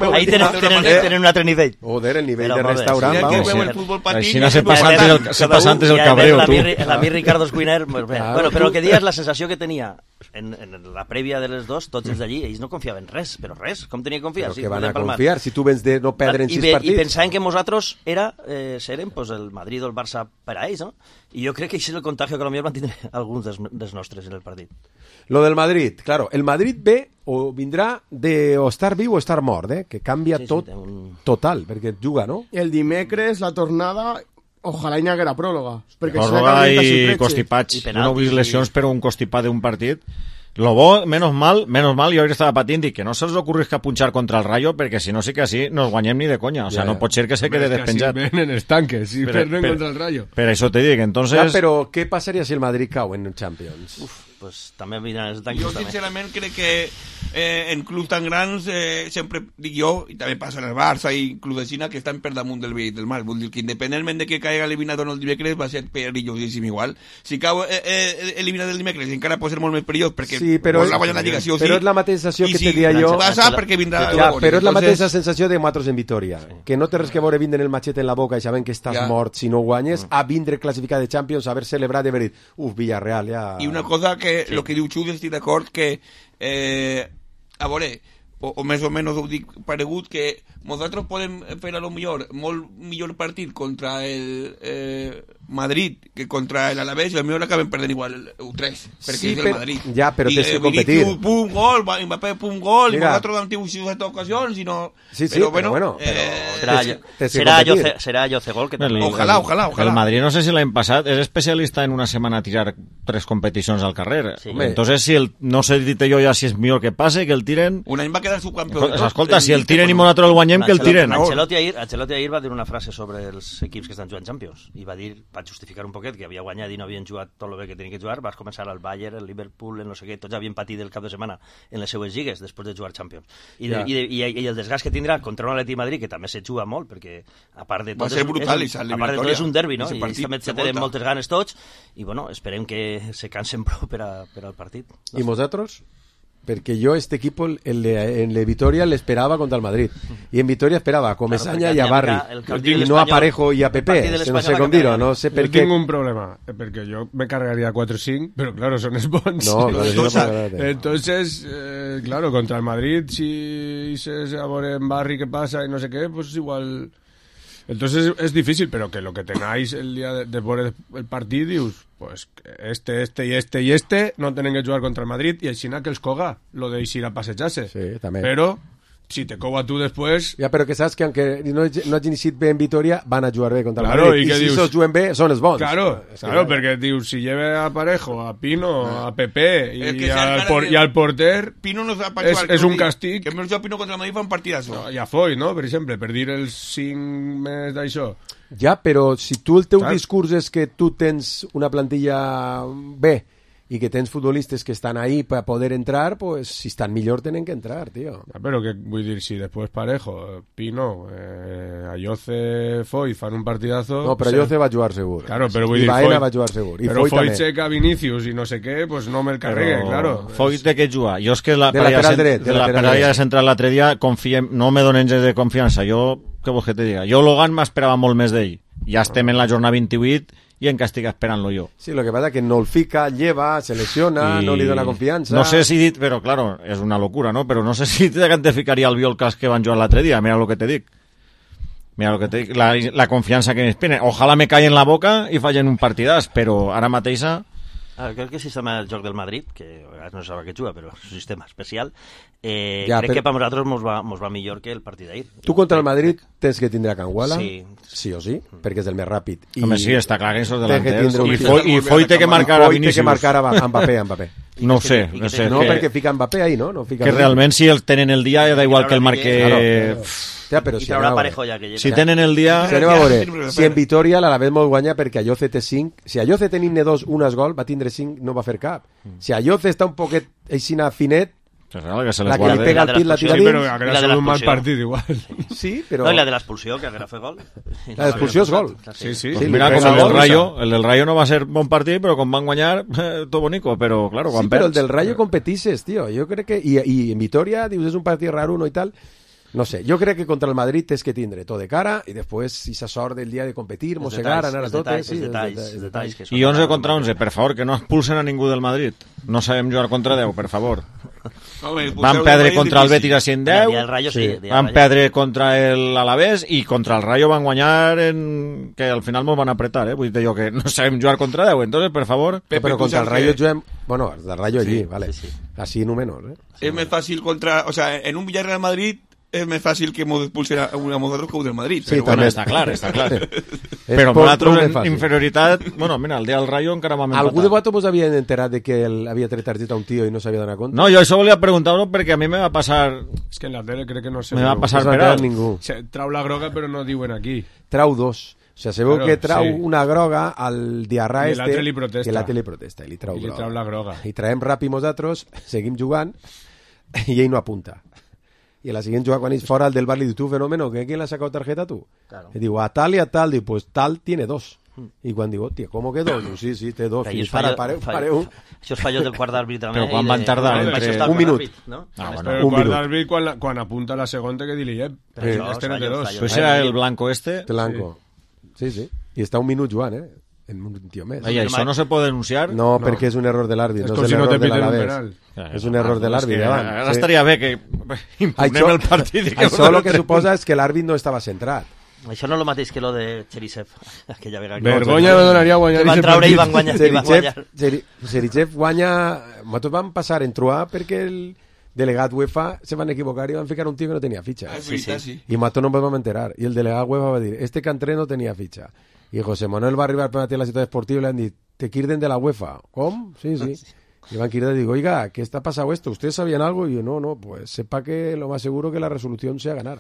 un altre nivell. Joder, el nivell de restaurant, vamos. Així no se passa antes el cabreo, tu. A mi Ricardo Escuiner, bueno, però el que dies, la sensació que tenia en la prèvia de les dos, tots els d'allí, ells no confiaven res, però res, com tenia que confiar? Però que van a confiar, si tu vens de no perdre en 6 partits. I pensaven que nosaltres serem el Madrid o el Barça per a ells, no? I jo crec que això és el contagio que potser van tindre alguns dels nostres en el partit. Lo del Madrid, claro, el Madrid ve o vindrà de o estar viu o estar mort, que canvia tot total, perquè juga, no? El dimecres, la tornada... Ojalà hi n'haguera pròrroga. Pròrroga i constipats. No vull lesions, però un constipat d'un partit. Lo bo, menos mal, jo ahir estava patint i que no se'ls ocorrisca punxar contra el Rayo, perquè si no sí que així no els guanyem ni de conya. O sea, no pot ser que se quede despenjat. Si ven en estanques, si perden contra el Rayo. Per això te dic, entonces... Ja, però què passaria si el Madrid cau en Champions? Pues també miran els estanques. Jo sincerament crec que en clubs tan grans sempre dic jo, i també passa en el Barça i clubs de Xina, que estan per damunt del bé i del mal. Vull dir que independentment de que caiga eliminat o no el dimecres va ser perillosíssim igual. Si cau eliminat el dimecres encara pot ser molt més perillós perquè però la guanya la Lliga sí o sí. Però és la mateixa sensació que te dia jo. Passa perquè vindrà però és la mateixa sensació de nosaltres en Vitoria, que no té res que veure vindre el machete en la boca i sabent que estàs mort si no guanyes, a vindre classificat de Champions, haver celebrat i haver dit, Villarreal, ja... I una cosa que, lo que diu Xus, estic d'acord que a veure, o més o menys ho dic paregut, que nosaltres podem fer a lo millor molt millor partit contra el Madrid que contra el Alavés, i a lo millor acabem perdent igual el 3, perquè sí, és el Madrid. Ja, però tens que competir. Pum, gol, Mbappé, pum, gol, i nosaltres vam tenir 7 ocasions, i no... Sí, però bueno, serà Llocegol que també... Ojalà. El Madrid, no sé si l'any passat, és especialista en una setmana a tirar 3 competicions al carrer. Sí. Entonces, no sé dit jo ja si és millor que passe, que el tiren... Un any va quedar subcampió. Escolta, si el tiren i nosaltres el guanyem, que el tiren. Ancelotti ahir va dir una frase sobre els equips que estan jugant Champions, i va justificar un poquet que havia guanyat i no havien jugat tot el bé que tenien que jugar. Vas començar al Bayern, el Liverpool, el no sé què, tots havien patit el cap de setmana en les seues lligues després de jugar Champions. I el desgast que tindrà contra un Atleti Madrid, que també se juga molt, perquè a part de tot, va ser brutal, és un derbi, no? I ells també se tenen moltes ganes tots, i bueno, esperem que se cansen prou per al partit. I vosaltres? Perquè jo este equipo en la Vitoria l'esperava contra el Madrid, i en Vitoria esperava a Comesaña i a Barri, i no a Parejo i a Pepe, no sé com dir-ho, no sé per què. Jo tinc un problema, perquè jo me cargaria 4 o 5, però claro, són els bons. No, entonces, claro, contra el Madrid, si se a veure en Barri què passa i no sé què, pues igual... Entonces es difícil, pero que lo que tengáis el día de ver el partido, dius, pues este no tienen que jugar contra el Madrid, y així que els coga lo de ir a passejar-se. Sí, també. Pero si te coga tú después... Ja, però que saps que aunque no hagin sigut bé en Vitoria, van a jugar bé contra el claro, Madrid. I si sos juguen bé, són els bons. Claro, perquè dius, si lleve a Parejo, a Pino, a Pepe y al porter, Pino no va jugar, és un càstig. Que més jo Pino contra el Madrid fa un partidazo. No, ja foi, no? Per exemple, per dir els 5 més d'això. Ja, però si tu el teu discurs és que tu tens una plantilla bé y que tens futbolistas que están ahí para poder entrar, pues si están millor tienen que entrar, tío. Pero que voy a decir, si después Parejo, Pino, Ayoce, Foy fan un partidazo... No, pero Ayoce va a jugar seguro. Claro, pero voy a decir, Baena va a jugar seguro. Pero Foy checa Vinicius y no sé qué, pues no me el carregue, però claro. Foy de què juga? Jo és que la parella central l'altre dia no me donen gens de confiança. Jo, què vols que te diga? Jo Logan m'esperava molt més d'ell. Ja estem en la jornada 28 i en castiga esperant-lo jo. Sí, lo que pasa es que no el fica, lleva, se lesiona, no li dona confiança... No sé si dit, però claro, és una locura, no? Però no sé si te ficaria el Biolcas que van jugar l'altre dia, mira lo que te dic. Mira lo que te dic, la confiança que m'esperen. Ojalà me caigui en la boca i fallen un partidàs, però ara mateixa... Crec que el sistema del joc del Madrid, que a vegades no se sap què juga, però és un sistema especial, crec que per nosaltres mos va millor que el partit d'ahir. Tu contra el Madrid tens que tindre a Canguala, sí o sí, perquè és el més ràpid. Home, sí, està clar que són delanters. I Foy té que marcar a Vinicius. Té que marcar a Mbappé. No sé. No, perquè fica Mbappé ahí, no? Que realment si el tenen el dia da igual que el marque... Però si Parejo ja que si tenen el dia... Si en Vitoria l'Alavés molt guanya perquè Ayoce té 5, si Ayoce tenint-ne 2, un es gol, va tindre 5, no va fer cap. Si Ayoce està un poquet aixina finet, la que li pega al pit la tira dins... Sí, però haguera sigut un mal partit igual. Sí, però... No, i la de l'expulsió, que haguera fet gol. La d'expulsió és gol. Sí. Mira, com el del Rayo no va ser bon partit, però com van guanyar, tot bonico, però claro, quan perds... Sí, però el del Rayo competisses, tío. Jo crec que... I en Vitoria, dius, és un partit raro, no i tal... No sé, yo creo que contra el Madrid tens que tindre todo de cara y después si esa sort del día de competir, mossegar, anar a totes... Detalls. I 11 contra 11, per favor, que no expulsen a ningú del Madrid. No sabem jugar contra 10, per favor. Van perdre contra el Betis a 110, van perdre contra l'Alavés i contra el Rayo van guanyar que al final mos van apretar, vull dir jo que no sabem jugar contra 10, entonces, per favor... Però contra el Rayo juguem... Bueno, del Rayo allí, vale. Así no menos, Es más fácil contra... O sea, en un Villarreal Madrid és més fàcil que m'ho expulsen a nosaltres que ho del Madrid. Sí, també està clar. Però nosaltres en inferioritat... Bueno, mira, el dia del Rayo encara vam empatar. Algú de vosaltres vos havia enterat de que havia tret targeta a un tio i no s'havia donat compte? No, jo això volia preguntar-ho perquè a mi me va passar... És que en la tele crec que no sé... Me va passar per alt. Ningú. Trau la groga però no diuen aquí. Trau 2. O sea, se veu que trau una groga al Diarra este... I l'altre li protesta. I li trau la groga. I traiem ràpid nosaltres, seguim jugant i ell no apunta. Y a la siguiente jugada cuando es fuera el del bar le dice, tú fenómeno, ¿quién le ha sacado tarjeta tú? Claro. Y digo, a tal y a tal, digo, pues tal tiene 2. Y cuando digo, tío, ¿cómo que 2? Digo, sí, té 2. I pare un. Això és fallo del quart d'àrbit també. Però quan van tardar? Un minut. No? Però el quart d'àrbit quan apunta la segona que dir-li, este no té 2. Pues era el blanco este. Blanco. Sí. I està un minut jugant, en un tio més. I això no se pot denunciar? No, perquè és un error de l'àrbit, no és l'error de l'Alavés. És un error de l'àrbit. Ara estaria bé que impugnem el partit. Això el que suposa és que l'àrbit no estava centrat. Això no és el mateix que lo de Cherisev. Vergonya me donaria guanyar aquest partit. I van guanyar. Cherisev guanya... Nosaltres vam passar en truar perquè el delegat UEFA se van equivocar i van ficar un tio que no tenia fitxa. Sí. I nosaltres no ens vam enterar. I el delegat UEFA va dir, este cantré no tenia fitxa. I José Manuel va arribar per a la ciutat esportiva i le han dit, te quirden de la UEFA. ¿Com? Sí. Y van Quirda y digo, oiga, ¿qué está pasado esto? ¿Ustedes sabían algo? Y yo, no, pues sepa que lo más seguro que la resolución sea ganar.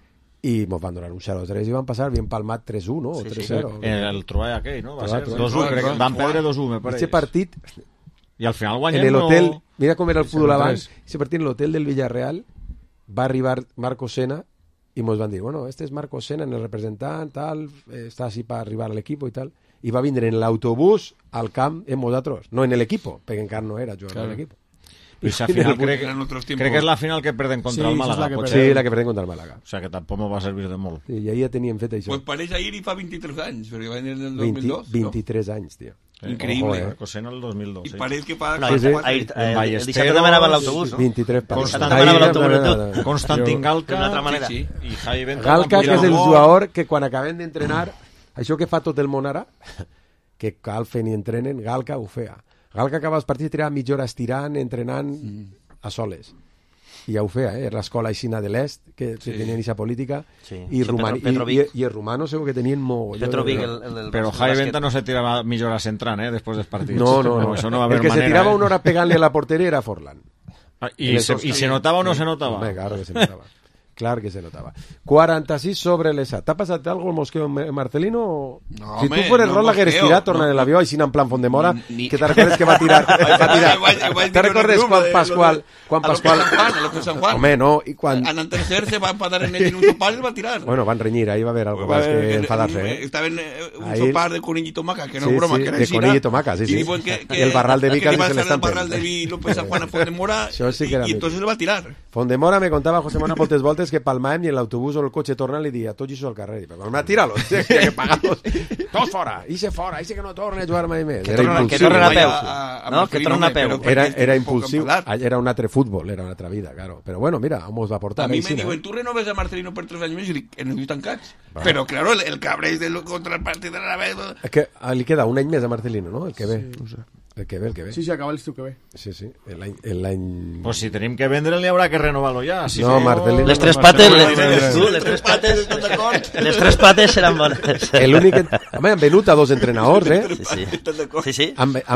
Y nos van a donar un 0-3 y van a pasar bien palmat 3-1 o 3-0. El Troyes aquell, no? Va ser 2-1, crec que van perdre 2-1, me pareix. Este partit... I al final guanyem... En el hotel, mira com era el futbol abans, ese partit en l'hotel del Villarreal va arribar Marco Sena y nos van dir, bueno, este es Marco Sena, en el representant, tal, está así para arribar al equipo y tal. Y va vindre en l'autobús al camp en nosaltres, no en el equipo, perquè encara no era jugador en l'equip. I esa final crec que és la final que perden contra el Màlaga. Sí, la que perden contra el Màlaga. O sea que tampoc m'ho va servir de molt. Sí, i ahir ja tenien fet això. Pues pareix ahir i fa 23 anys, perquè va venir en el 2002. 23 anys, tio. Increïble. Cosena el 2002. I pareix que fa... El dissabte també anava l'autobús, no? 23 passos. També anava l'autobús. Constantin Galca. Sí. I Javi Venta. Galca, que és el jugador que quan acabem d'entrenar, això que fa tot el món ara, que calfen i entrenen, Galca ho feia. Galca acaba els partits i tirava mitja hora estirant, entrenant a soles. I ja ho feia, era l'escola aixina de l'est, que tenien aquesta política, i el rumano segur que tenien mogolló. Però Javi Venta no se tirava mitja hora centrant, després dels partits. No. Això no va haver el que manera, se tirava una hora pegant-li a la porteria era Forlán. I se notava o no se notava? Claro que se notava. Clar que se notava. 46 sobre l'ESA. ¿T'ha passat algo el mosqueo Marcelino? No, si tu fueres Rólager estirat, torna en l'avió així en plan Fondemora, que te recordes que va tirar... Te recordes quan Pasqual... Home, no, i quan... En el tercer se va enfadar en un sopar i va tirar. Bueno, van reñir, ahí va haver algo más que enfadarse, ¿eh? Estava en un sopar de conill i tomaca, que no és broma, que era de conill i tomaca, sí. I el barral de vi que casi se le l'estampen. El barral de vi López San Juan a Fondemora i entonces le va tirar. Fondemora me contaba José Manuel moltes voltes que palmàvem i en l'autobús o el cotxe torna li dia tots això al carrer. Però tira-los, que pagar-los. Tots fora, ixe que no torna a jugar mai més. Que tornen a peu. No, que tornen a peu. Era impulsiu, era un altre futbol, era una altra vida, claro. Però bueno, mira, on mos va portar. A mi me diuen, tu renoves a Marcelino per 3 anys més? I dic, en el tancats. Però, claro, el cabreix contra el partit de l'Alavés... Que li queda un any més a Marcelino, no? El que ve. El que ve. Sí, acaba l'estiu que ve. Sí, l'any... Pues si tenim que vendre, n'hi haurà que renovar-lo ja. No, Marcelino... Les tres pates seran bones. L'únic... Home, han venut a 2 entrenadors, eh? Sí.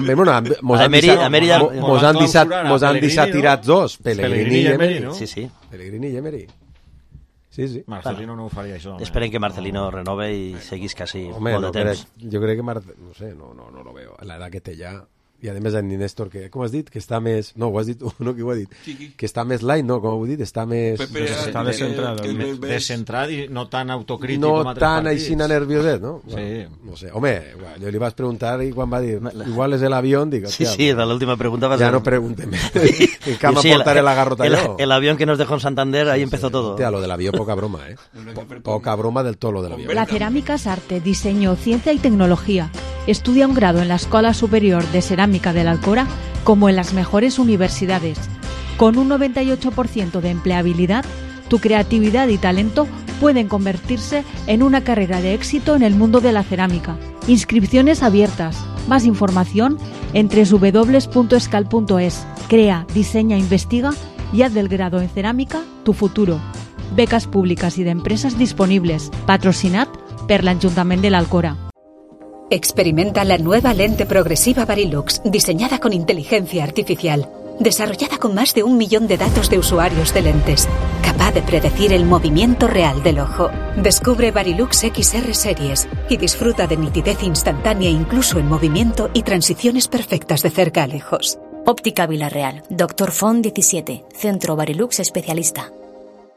Mos han deixat tirats 2. Pellegrini i Emery, no? Sí. Pellegrini i Emery. Sí. Marcelino no ho faria això. Esperen que Marcelino renove i seguís quasi molt de temps. Jo crec que no sé, no lo veo. A l'edat que té ja... I a més en Néstor, que com has dit? Que està més... No, ho has dit, no, que ho ha dit? Que està més light, no? Com ho heu dit? Està més... Està descentrat i no tan autocrític com altres partits. No tan així nervioset, no? Sí. No sé. Home, jo li vas preguntar i quan va dir igual és l'avió, dic... Sí, l'última pregunta va ser... Ja no preguntem. En cam aportaré la garrota yo. El avión que nos dejó en Santander, ahí empezó todo. Hostia, lo del avión, poca broma, ¿eh? Poca broma del todo lo del avión. La cerámica es arte, diseño, ciencia y tecnología. Estudia un grado en la Escuela Superior de Cerámica de la Alcora como en las mejores universidades. Con un 98% de empleabilidad, tu creatividad y talento pueden convertirse en una carrera de éxito en el mundo de la cerámica. Inscripciones abiertas. Más información en www.escal.es. Crea, diseña, investiga y haz del grado en cerámica tu futuro. Becas públicas y de empresas disponibles. Patrocinat per l'Ajuntament de l'Alcora. Experimenta la nueva lente progresiva Varilux, diseñada con inteligencia artificial, desarrollada con más de 1 millón de datos de usuarios de lentes, capaz de predecir el movimiento real del ojo. Descubre Varilux XR Series y disfruta de nitidez instantánea incluso en movimiento y transiciones perfectas de cerca a lejos. Óptica Villarreal, Dr. Font 17, Centro Varilux Especialista.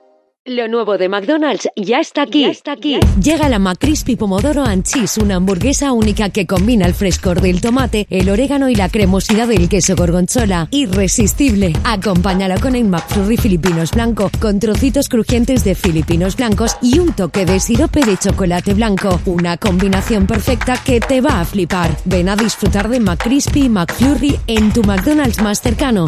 Lo nuevo de McDonald's ya está aquí. Llega la McCrispy Pomodoro and Cheese, una hamburguesa única que combina el frescor del tomate, el orégano y la cremosidad del queso gorgonzola. Irresistible. Acompáñala con el McFlurry Filipinos Blanco, con trocitos crujientes de filipinos blancos y un toque de sirope de chocolate blanco. Una combinación perfecta que te va a flipar. Ven a disfrutar de McCrispy y McFlurry en tu McDonald's más cercano.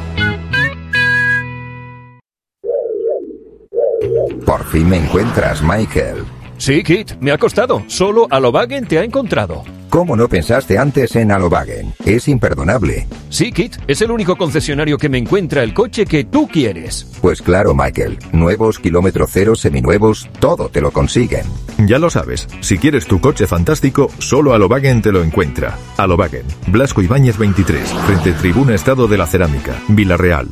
Por fin me encuentras, Michael. Sí, Kit, me ha costado. Solo Alobagen te ha encontrado. ¿Cómo no pensaste antes en Alobagen? Es imperdonable. Sí, Kit, es el único concesionario que me encuentra el coche que tú quieres. Pues claro, Michael. Nuevos, kilómetro cero, seminuevos, todo te lo consiguen. Ya lo sabes, si quieres tu coche fantástico, solo Alobagen te lo encuentra. Alobagen, Blasco Ibáñez 23, frente Tribuna Estado de la Cerámica, Vila-real.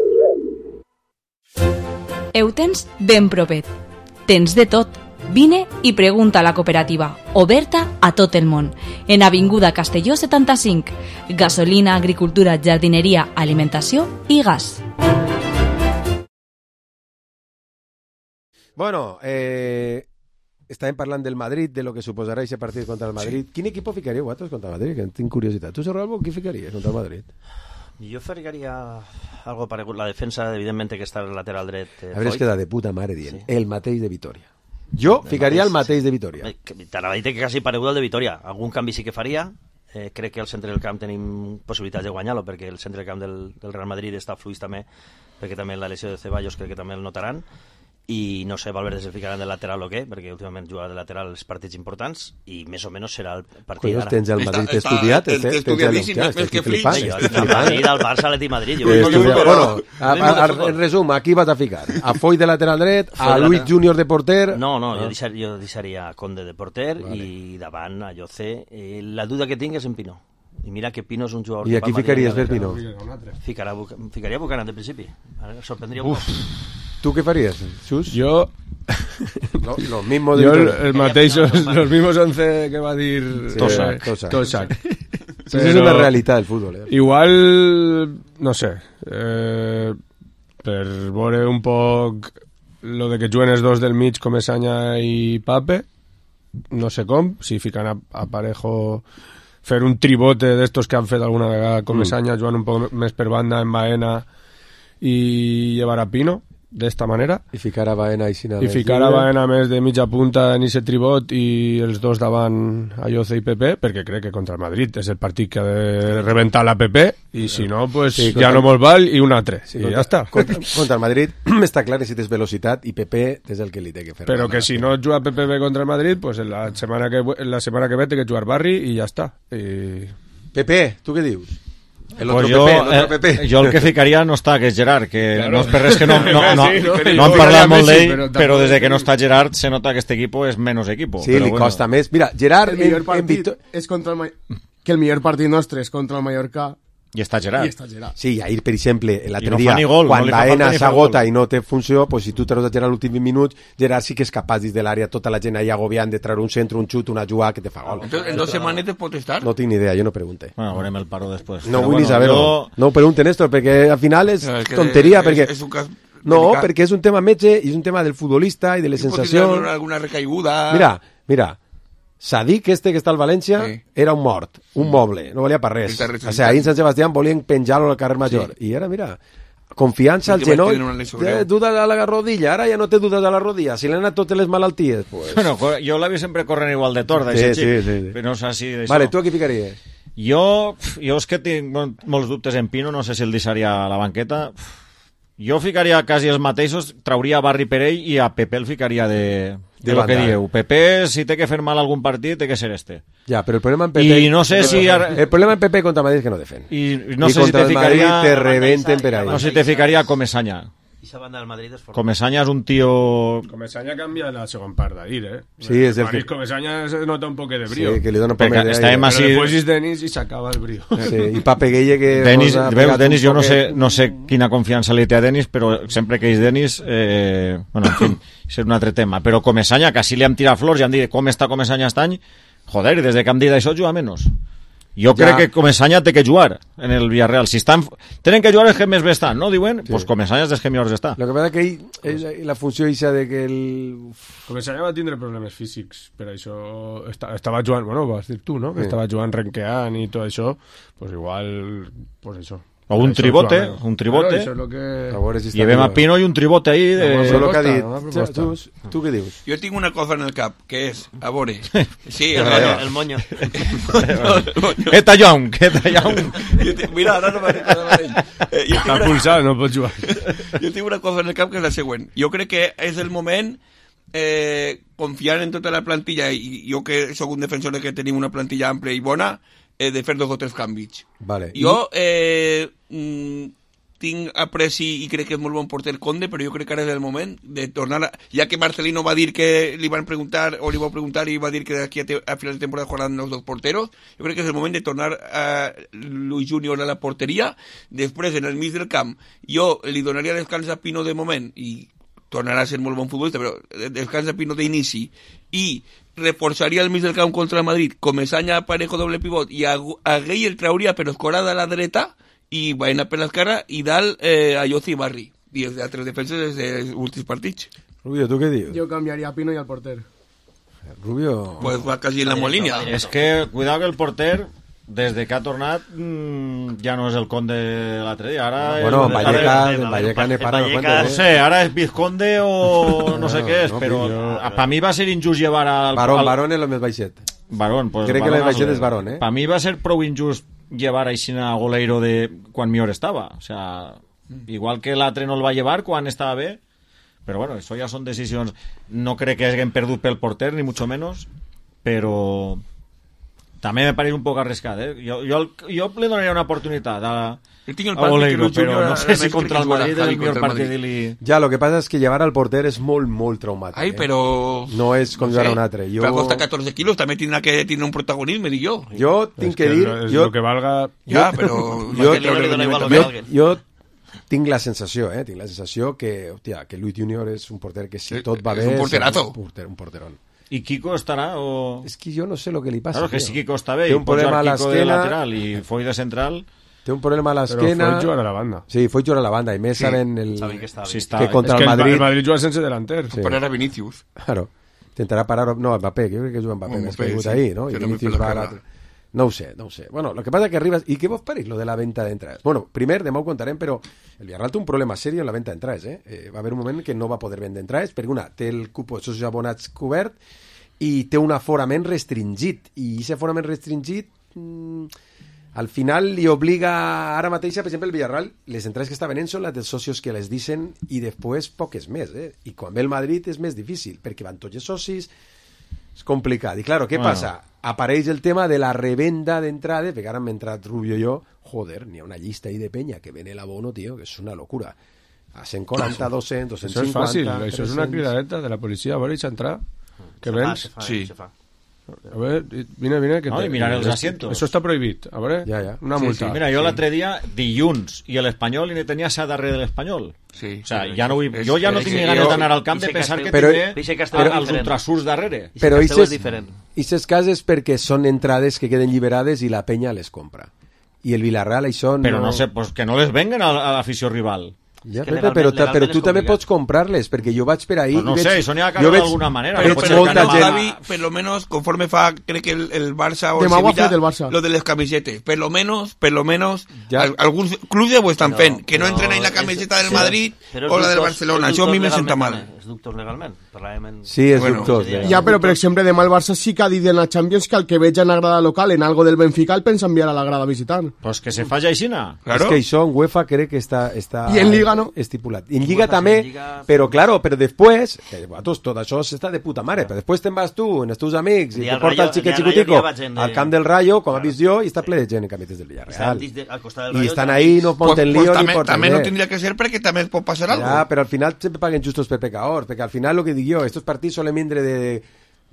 Eutens ben propet. Tens de tot. Vine i pregunta a la cooperativa, oberta a tot el món. En Avinguda Castelló 75. Gasolina, agricultura, jardineria, alimentació i gas. Bueno, estàvem parlant del Madrid, de lo que suposarà aquest partit contra el Madrid. Sí. Quin equip ficaríeu vosaltres contra el Madrid? Que tinc curiositat. Tu, Sorralbo, qui ficaries contra el Madrid? Jo ficaria algo paregut. La defensa, evidentment, que està al lateral dret. Hauries quedat de puta mare dient. Sí. El mateix de Vitòria. Jo ficaria el mateix de Vitòria. T'anava a dir que quasi paregut al de Vitòria. Algun canvi sí que faria. Crec que al centre del camp tenim possibilitats de guanyar-lo, perquè el centre del camp del Real Madrid està fluix també, perquè també la lesió de Ceballos crec que també el notaran. I no sé, Valverde se ficarà de lateral o què, perquè últimament juga de lateral els partits importants i més o menys serà el partit d'ara. Tens el Madrid estudiat? Estudiadíssim, més que flix. El Madrid, el Barça, l'Atlètic Madrid. Bueno, en resum, aquí vas a ficar a Foy de lateral dret, a Luis Junior de porter... No, jo deixaria Conde de porter i davant a José. La duda que tinc és en Pino. I mira que Pino és un jugador... I aquí ficaries per Pino? Ficaria Buchanan de principi. Sorprendria un poc. ¿Tú qué farías, Xus? Yo... Lo mismo de... Yo los mismos 11 que va a decir... Tosak. Sí, es una realitat del fútbol. Igual, no sé, per veure un poc lo de que juguen els dos del mig, Comesaña i Pape, no sé com, si fican a Parejo, fer un tribote d'estos que han fet alguna vegada Comesaña, jugant un poc més per banda en Baena i llevar a Pino d'esta manera. I ficar a Baena i ficar a Baena més de mitja punta en aquest tribot i els dos davant a Jose i Pepe, perquè crec que contra el Madrid és el partit que ha de rebentar la Pepe i si no, pues sí, ja no molt val i un altre. I ja està. Contra el Madrid està clar que si tens velocitat i Pepe és el que li té que fer. Però que si no juga Pepe contra el Madrid, pues la setmana que ve té que jugar Barri i ja està. Pepe, tu què dius? Pues jo el que ficaria no està, que és Gerard, que claro. No és per res que no han parlat molt d'ell, però des que no està Gerard se nota que este equipo és menys equipo. Sí, li costa més. Mira, Gerard... és contra que el millor partit nostre és contra el Mallorca. I està Gerard. Sí, ahir, per exemple, l'altre dia, quan Baena s'agota i no té funció, pues, si tu treus a Gerard l'últim 20 minuts, Gerard sí que és capaç des de l'àrea, tota la gent ahí agobiant de treure un centre, un xut, una jugada que te fa gol. Entonces, ¿en 2 semanetes pot estar? No tinc ni idea, jo no pregunte. Bueno, veurem el paro després. No vull ni saber-ho. No ho pregunten esto, perquè al final és tonteria, perquè... No, perquè és un tema metge i és un tema del futbolista i de les sensacions... Alguna recaiguda... Mira, Sadik, que està al València, era un mort, un moble, no valia per res. O sigui, ahir en Sant Sebastián volien penjar-lo al carrer Major. I ara, mira, confiança al genoll, dudes a la rodilla, ara ja no té dudes a la rodilla, si li han anat totes les malalties, pues... Bueno, jo l'he vist sempre corrent igual de torda, sí. Però no sé si... Vale, tu aquí ficaries? Jo és que tinc molts dubtes en Pino, no sé si el deixaria a la banqueta. Jo ficaria quasi els mateixos, trauria Barri per ell i a Pepe el ficaria de lo que dieu. Pepe, si té que fer mal algun partit, té que ser este. Ja, però el problema en Pepe... I no sé si... El problema en Pepe contra Madrid és que no defen. I no sé si te ficaria... te rebenten per ahí. No sé si te ficaria Comesaña. Esa banda del Madrid es forta. Comesaña és un tío... Comesaña canvia la segon part d'ahir, Sí, és el que... Comesaña se nota un poc de brío. Sí, que li dona un poc de brío. Però després és Denis i s'acaba el brío. Sí, i Pape Gueye que... Denis, jo no sé quina confiança li té a Denis, però sempre que és Denis... bueno, en fin, és un altre tema. Però Comesaña, que així li han tirat flors i han dit com està Comesaña aquest any, joder, des que hem dit això juga menys. Jo crec que Comesaña té que jugar en el Villarreal. Si tenen que jugar els que més bé estan, no? Diuen, pues Comesaña és dels que millors està. Lo que passa que ell, la funció ixa de que el... Comesaña va tindre problemes físics, per això estava jugant, bueno, vas dir tu, no? Que estava jugant renqueant i tot això, pues igual, pues això. O un tribote. Llevem a Pino i un tribote ahí de... Tu què dius? Jo tinc una cosa en el cap, que és, a veure... Sí, el moño. Eta Young. Mira, ara no m'ha dit nada d'ell. Està pulsat, no pots jugar. Jo tinc una cosa en el cap que és la següent. Jo crec que és el moment confiar en tota la plantilla, i jo que sóc un defensor de que tenim una plantilla àmplia i bona, de fer 2 o 3 canvis. Vale. Jo tinc apreci i crec que és molt bon porter Conde, però jo crec que ara és el moment de tornar ja que Marcelino va dir que li van preguntar o li va preguntar i va dir que d'aquí a final de temporada jugaran els 2 porteros, jo crec que és el moment de tornar a Luis Junior a la porteria. Després en el mig del camp jo li donaria descans a Pino de moment i tornarà a ser molt bon futbolista, però descans a Pino d'inici, i reforçaria el mig del camp contra el Madrid, Comesaña, Parejo, doble pivot, i a Gay el trauria per escorada a la dreta i Baena per l'esquerra i dalt a Yoci i Barri, i els altres defenses dels últims partits. Rubio, tu què dius? Jo canviaria a Pino i al porter. Rubio... Pues va quasi en la molínia. És que, cuidado que el porter des de que ha tornat ja no és el Conde de l'altre dia. Ara bueno, Valleca ne para. No sé, ara és Vizconde o no sé què és, però per mi va ser injust llevar al... Barón és el més baixet. Barón, pues... Crec que el més baixet és Barón, Per mi va ser prou injust llevar així a Goleiro de quan millor estava. O sea, igual que l'altre no el va llevar quan estava bé, però bueno, això ja són decisions. No crec que hagin perdut pel porter, ni mucho menos, però... també me pareix un poc arriscat, Jo le donaria una oportunitat a Oleiro, però no sé si contra el Madrid és el millor partit d'ell. Ja, lo que passa és que llevar al porter és molt, molt traumàtic. Ai, però... No és com llevar a un altre. Però costa 14 quilos, també tindrà que tenir un protagonisme, dic jo. Jo tinc que dir... És lo que valga... Ja, però... Jo tinc la sensació, tinc la sensació que, hòstia, que Luis Junior és un porter que si tot va bé... És un porterazo. Un porterón. ¿Y Kiko estará o...? Es que yo no sé lo que le pasa. Claro, que si Kiko está bé té un problema a Kiko de lateral i Foy de central... Té un problema a l'esquena... Però Foy juga a la banda. Sí, Foy juga a la banda, i més saben que contra el Madrid... El Madrid juga sense delanter. Parar a Vinicius. Claro, intentarà parar... No, Mbappé, jo crec que juga Mbappé, més caigut ahí, ¿no? I Vinicius va a l'altre... No ho sé. Bueno, lo que pasa es que arribas... ¿Y qué vos pareix lo de la venta d'entrades? Bueno, primer, demà ho contarem, però el Villarreal té un problema serio en la venta d'entrades, Va haver un moment que no va poder vendre entrades, perquè una, té el cupo de socios abonats cobert i té un aforament restringit, i aquest aforament restringit al final li obliga ara mateix, per exemple, el Villarreal, les entrades que està venent són les dels socios que les deixen i després poques més, i quan ve el Madrid és més difícil, perquè van tots els socis, és complicat. I claro, què passa? Apareix el tema de la revenda d'entrades, perquè ara hem entrat Rubio i jo, joder, n'hi ha una llista ahí de penya que ven el abono, tío, que és una locura. A 140, 200, 250... Això és fàcil, això és una cridadeta de la policia, a veure, entrar... ¿Qué ves? Sí. A ver, mira que... No, y mirar els asientos. Eso está prohibit. A ver, una multa. Sí. Mira, jo l'altre dia, dilluns, i l'Espanyol, i ne tenia sa darrere de l'Espanyol. Sí. O sea, ja no vull... Jo ja no tinc ganes d'anar al camp de pensar que tindré els ultrasurs darrere. Però aquestes cases perquè són entrades que queden lliberades i la penya les compra. I el Villarreal això no... Però no sé, pues que no les venguen a l'afició rival. Ja, però tu també pots comprar-les, perquè jo vaig per ahí... Pues no sé, això n'hi ha que d'alguna manera. Però per lo menos, conforme fa, crec que el Barça o el Sevilla, lo de les camisetes, per lo menos, alguns clubs ja ho estan fent, que no entren en la camiseta del Madrid o la del Barcelona, això a mi me senta mal. És dubtós legalment? Sí, és dubtós. Ja, però per exemple, demà el Barça sí que ha dit en la Champions que el que veig en la grada local, en algo del Benfica, el pensa enviar a la grada visitant. Pues que se faci aixina. És que això en UEFA crec que està... I en Liga no? Estipulat. En Lliga també, però claro, però després, tot això està de puta mare, però després te'n vas tu, en els teus amics, i te porta el xiquet xicutico al camp del Rayo, com has vist jo, i està ple de gent en camisetes del Villarreal. I estan ahí, no porten lío ni porten també no tindria que ser perquè també pot passar algo. Ja, però al final sempre paguen justos per pecadors, perquè al final, lo que dic jo, estos partits solen vindre de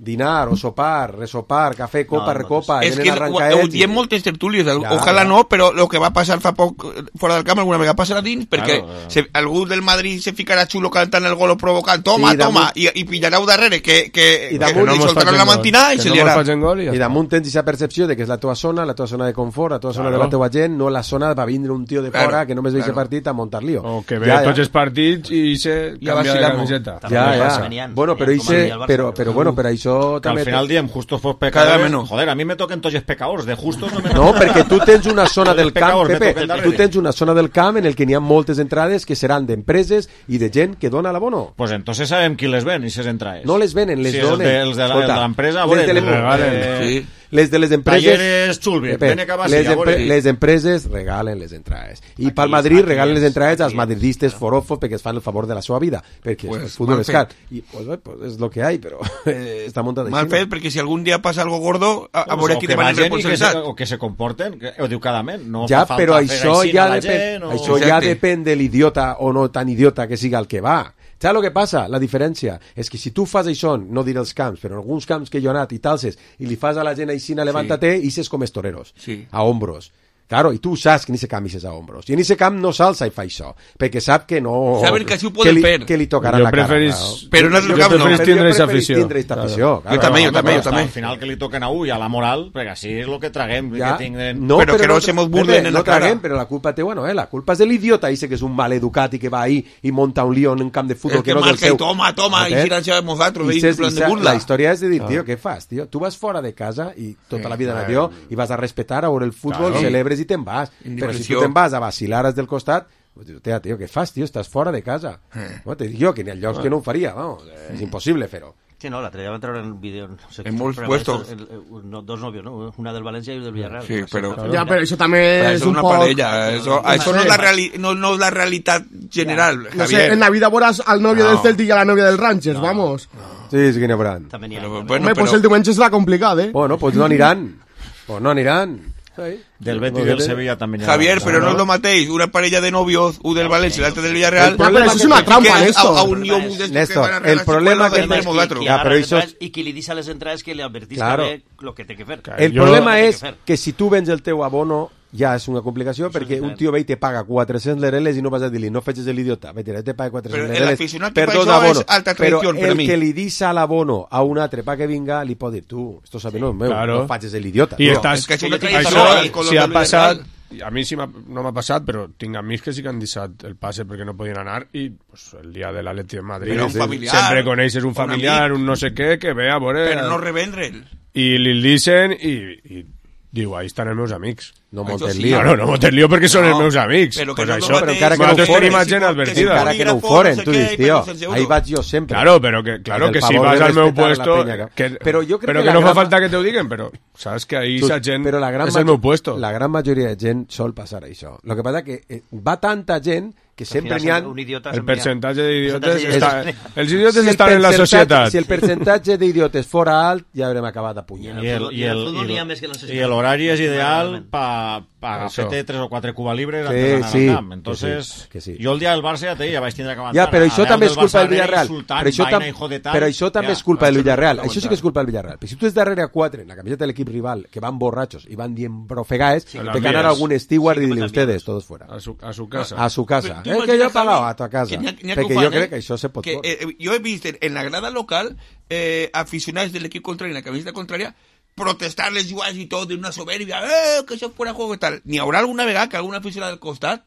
dinar o sopar, resopar, café, copa, recopa, és que ho diem moltes tertúlies, ojalà no, però el que va passar fa poc fora del camp alguna vegada passarà dins, perquè algú del Madrid se ficarà xulo cantant el gol o provocant, toma, i pillarà-ho darrere, que soltarà la mantinà i se liarà. I damunt tens aquesta percepció de que és la teva zona de confort, la teva zona de la teva gent, no la zona va vindre un tio de fora que només ve aquest partit a muntar lío. O que ve tots els partits i se canvia de camiseta. Bueno, però això que al final diem justos por pecadores, joder, a mi me toquen tots els pecadors, de justos no, perquè tu tens una zona del camp, Pepe, tu tens una zona del camp en el que n'hi ha moltes entrades que seran d'empreses i de gent que dona l'abono. Pues entonces sabem qui les ven, i ses entrades. No les venen, les donen. Els de l'empresa, les de les empreses... Talleres Chulbir, les empreses regalen les entrades. I pel Madrid regalen les entrades als madridistes forofos perquè es fan el favor de la seva vida, perquè el futbol és car. I pues és el que hi ha, però està muntat així. Mal fet, perquè si algun dia passa algo gordo, a veure qui demanen responsabilitat. O que se comporten, educadament. Ja, però això ja depèn de l'idiota o no tan idiota que siga el que va. Saps el que passa? La diferència és que si tu fas això, no diré els camps, però en alguns camps que jo he anat i talses, i li fas a la gent aixina, levántate, i ses com els toreros, a hombros. Claro, i tu saps que en ese camp ixes a hombros. I en ese camp no s'alça i fa això, perquè sap que no... Saben que així ho poden fer. Que li tocarà la cara. Però en altre camp no. Jo preferís tindre aquesta afició. Jo també. Al final que li toquen a ull, a la moral, perquè així és el que traguem. Però que no se mos burlen en la cara. Però la culpa teva no, la culpa és de l'idiota, que és un mal educat i que va ahí i monta un lío en un camp de futbol que no és el seu. Toma, i giran-se amb nosaltres. La història és de dir, tio, què fas, tio? Tu vas fora de casa i tota la vida en avió i vas a respetar a veure el futbol, celebres i te'n vas. Però si tu te'n vas a vacilar des del costat, tio, què fas, tio? Estàs fora de casa. Te dic jo que n'hi ha llocs que no ho faria, és impossible fer-ho. Sí, no, l'altre dia van treure un vídeo... En molts puestos. Dos novios, ¿no? Una del Valencia y del Villarreal. Sí, però... Ja, però això també és un una poc... parella. Això no és la realitat general, no sé, en Navidad veuràs al novio del Celtic i a la novia del Rangers, vamos. Sí, que n'hi haurà. Home, pues el diumenge serà complicat, Bueno, pues no aniran. Del Betis i del Sevilla també. Javier, però no és el mateix una parella de novios, un del València i l'altre del Villarreal. Però això és una trampa, Néstor. El problema que i qui li deixa les entrades que li advertisca bé el que té que fer. El problema és que si tu vens el teu abono ja és una complicació perquè un tio ve i te paga 400 lereles i no vas a dir-li no facis l'idiota, te paga 400 lereles per dos abonos, però el que li deixa l'abono a un altre pa que vinga li pot dir tu, esto sabe no meu, no facis l'idiota. I això, si ha passat, a mi sí no m'ha passat, però tinc amics que sí que han deixat el passe perquè no podien anar i pues, el dia de l'Atleti de Madrid sempre coneixes un familiar, un no sé què, que ve a veure... Però no revendre'l. I li deixen i diu, ahí estan els meus amics. No montes lío. Claro, no montes lío perquè són els meus amics. Però pues no això, però encara que no tenim gent advertida. Encara que no ho foren, tu dius, tio, ahí vaig jo sempre. Claro, però que si vas al meu puesto... Però que no fa falta que t'ho diguen, però saps que ahí esa gent és el meu puesto. La gran majoria de gent sol passar això. Lo que passa que va tanta gent que sempre n'hi ha... El percentatge d'idiotes... Els idiotes estan en la societat. Si el percentatge d'idiotes fora alt, ja haurem acabat a punyar. I l'horari és ideal para fer-te 3 o 4 Cuba libres antes d'anar al camp. Entonces, jo el dia del Barça ja vaig tindre que avançar. Ja, però això també és culpa del Villarreal. Però això també és culpa del Villarreal. Això sí que és culpa del Villarreal. Però si tu ets darrere a 4 en la camiseta de l'equip rival que van borrachos i van dient brofegaes, te ganar algun steward y dile ustedes, todos fuera. A su casa. A su casa. Es que yo he pagado a tu casa. Perquè jo crec que això se pot fer. Jo he vist en la grada local aficionats de l'equip contrari en la camiseta contrària protestar les jugades i tot, d'una soberbia, que això fuera juego i tal. N'hi haurà alguna vegada que alguna aficionada del costat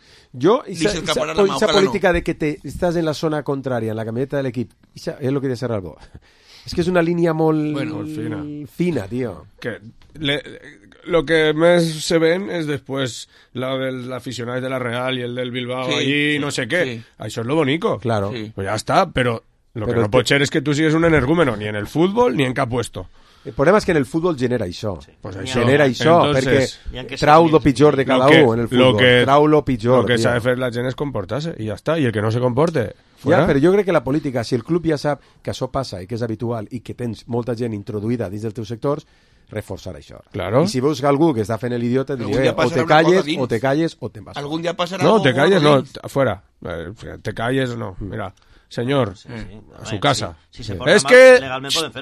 esa política de que estás en la zona contraria, en la camiseta del equip, es lo que dice Ralbo. Es que és una línia molt fina, tio. Lo que més se ven és després l'aficionat de la Real i el del Bilbao allí, no sé què. Això és lo bonico. Claro. Pues ya está, pero lo que no pot ser és que tu sigues un energúmeno ni en el fútbol ni en cap puesto. El problema és que en el futbol genera això. Pues genera això, perquè trau lo pitjor de cada un en el futbol. Trau lo pitjor. Lo que s'ha de fer la gent és comportar-se i ja està. I el que no se comporte, fuera. Ja, però jo crec que la política, si el club ja sap que això passa i que és habitual i que tens molta gent introduïda dins dels teus sectors, reforçar això. Claro. I si veus que algú que està fent l'idiota, et diré, o te calles o te'n vas. Algun dia passarà no, te calles, no, fuera. Te calles, no. Mira, señor, a su casa. Si se porta mal, legalment poden fer-ho.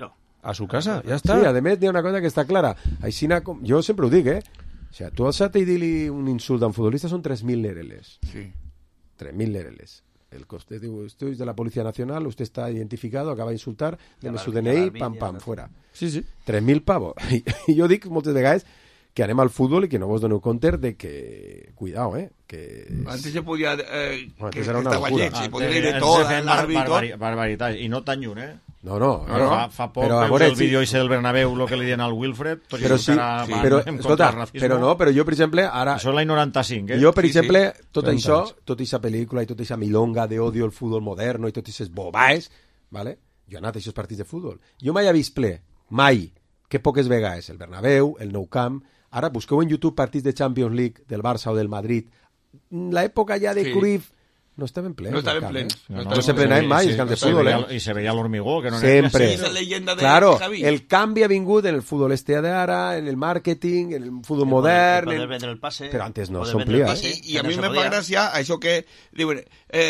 a su casa, ja està. Sí, a més, hi ha una cosa que està clara. Aixina, jo sempre ho dic, O sea, tu alçat i dir-li un insult a un futbolista són 3.000 lereles. Sí. 3.000 lereles. El coste diu, usted es de la Policía Nacional, usted está identificado, acaba de insultar, deme su DNI, pam, pam, fuera. Sí, sí. 3.000 pavos. I jo dic moltes vegades que anem al futbol i que no vos doneu compte de que... Cuidao, que... Antes se podía... antes era una locura. Se podía ir de tot, l'àrbit... Barbaritat, i no tan lluny, No. Fa poc veus el vídeo ese del Bernabéu, lo que li diuen al Wilfred, però sí, però, escolta, però jo, per exemple, ara... Això és l'any 95, Jo, per exemple, tot això, tota aquesta pel·lícula i tota aquesta milonga d'odio al futbol moderno i totes aquestes bobaes, ¿vale? Jo he anat a aquests partits de futbol. Jo mai he vist ple, mai, que poques vegades, el Bernabéu, el Nou Camp. Ara busqueu en YouTube partits de Champions League del Barça o del Madrid. L'època ja de Cruyff no estaven plens. No estaven plens. No se plenaven mai els camps de futbol. I se veia l'hormigó, que no sempre. Esa leyenda de claro, Javi. El canvi ha vingut en el futbol d'ara, en el màrqueting, en el futbol modern... Poder vendre el passe. Però antes no s'omplia. I a mi me fa gràcia això que diuen,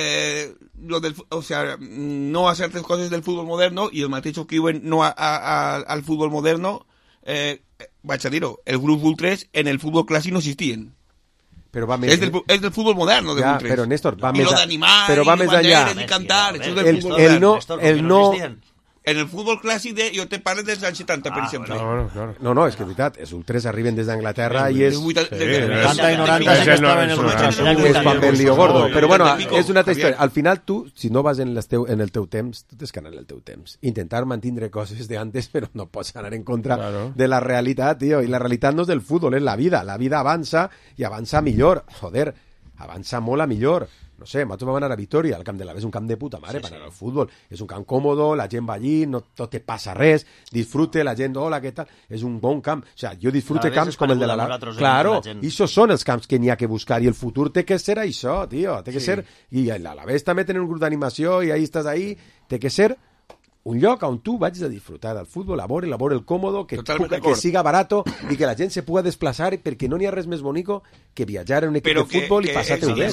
o sea, no a certes coses del futbol moderno i el mateix que diuen no al futbol moderno, vaig a dir-ho, el grup Ultres en el futbol clàssic no existien. Però va més... És del futbol moderno de Ultres. Però Néstor, va més... I lo d'animar, però va més allà. I cantar, això és del futbol moderno. El no... En el futbol clàssic, jo te parlo dels anys 70, per exemple. No, és que és veritat, els ultres arriben des d'Anglaterra i és... 80 i 90 que estaven els ultres. És quan ve el lío gordo. Però bueno, és una altra història. Al final tu, si no vas en el teu temps, tu tens que anar en el teu temps. Intentar mantindre coses d'antes, però no pots anar en contra de la realitat, tio. I la realitat no és del futbol, és la vida. La vida avança i avança millor. Joder, avança molt a millor. No sé, nosaltres vam anar a Vitoria, el camp de l'Ave és un camp de puta mare per anar al futbol, és un camp còmodo, la gent va allí, no te passa res, disfrute, la gent, hola, què tal, és un bon camp, o sea, jo disfrute camps com el de la... Claro, i això són els camps que n'hi ha que buscar, i el futur té que ser això, tio, té que ser, i l'Alavés també tenen un grup d'animació, i ahí estàs ahí, té que ser un lloc on tu vagis a disfrutar del futbol, a veure el còmodo, que siga barato i que la gent se pugui desplaçar, perquè no n'hi ha res més bonico que viatjar en un equip de futbol i passar-te-ho bé.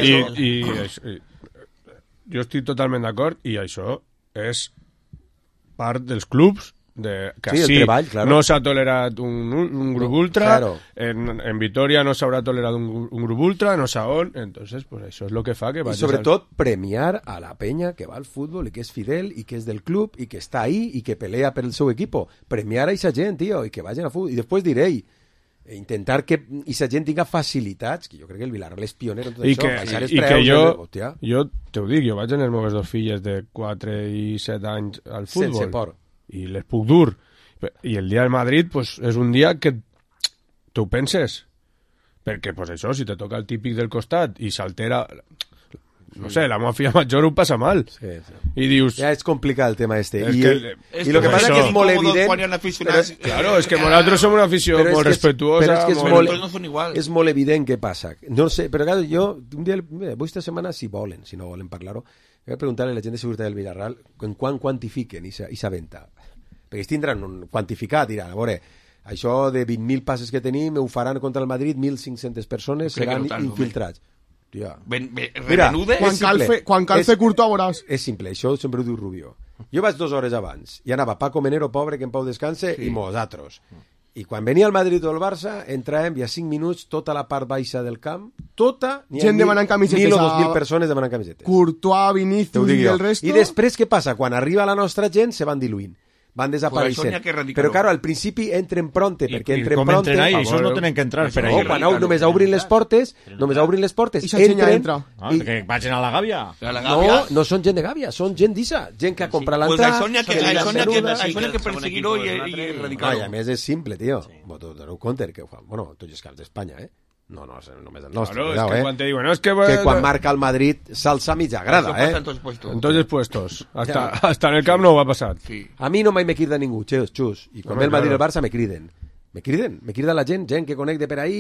I jo estic totalment d'acord, i això és part dels clubs que sí, treball, claro. No s'ha tolerat un grup ultra, claro. En Vitoria no s'haurà tolerat un grup ultra, no sé on, entonces pues això és lo que fa que vagis... I sobretot premiar a la penya que va al futbol i que és fidel i que és del club i que està ahí i que pelea per el seu equipo. Premiar a aquesta gent, tio, i que vagin al futbol. I després diré, intentar que aquesta gent tinga facilitats, que jo crec que el Villarreal és pioner en tot això, baixar els preus... Jo te ho dic, jo vaig en les meves dos filles de 4 i 7 anys al futbol. Sense por. I les puc dur. I el dia del Madrid pues, és un dia que tu penses. Perquè pues, això, si te toca el típic del costat i s'altera... No sé, la meva filla major ho passa mal. Sí. I dius... Ja és complicat el tema este. I lo que passa que és molt evident... Claro, és que nosaltres som una afició molt respetuosa. És molt evident què passa. No sé, però clar, jo, un dia, esta setmana, si no volen parlar-ho, voy a preguntarle a la gent de seguretat del Villarreal en quan quantifiquen aquesta venda. Perquè ells tindran un quantificat, diran, a veure, això de 20.000 passes que tenim ho faran contra el Madrid 1.500 persones, seran infiltrats. Tia. Mira, quan cal fer Courtois veuràs. És simple, això sempre ho diu Rubio. Jo vaig 2 hores abans i anava Paco Menero, pobre, que en pau descanse, i nosaltres. I quan venia el Madrid o el Barça, entràvem i a 5 minuts tota la part baixa del camp, tota, gent demanant camisetes, 1.000 o 2.000 persones demanant camisetes. Courtois, Vinicius i el resto. I després què passa? Quan arriba la nostra gent se van diluint, van desapareixent. Però claro, al principi entren pronte, perquè entren pronte. Com entren ahí? Això no tenen que entrar per ahí. Quan només obrin les portes, entren... Que vagin a la Gàbia. No són gent de Gàbia, són gent d'Issa, gent que ha comprat l'entrada. Això n'hi ha que perseguir-ho i erradicar-ho. A més és simple, tio. T'ho doneu compte, que bueno, tots els caps d'Espanya, No, només el nostre. Claro, cuidado, que quan te diuen, que quan marca el Madrid s'alça mitja grada, en tots els puestos. Hasta en el camp no ho ha passat. Sí. A mi no mai me crida ningú, xus. I quan ve el Madrid i el Barça me criden. Me crida la gent que conec de per ahí,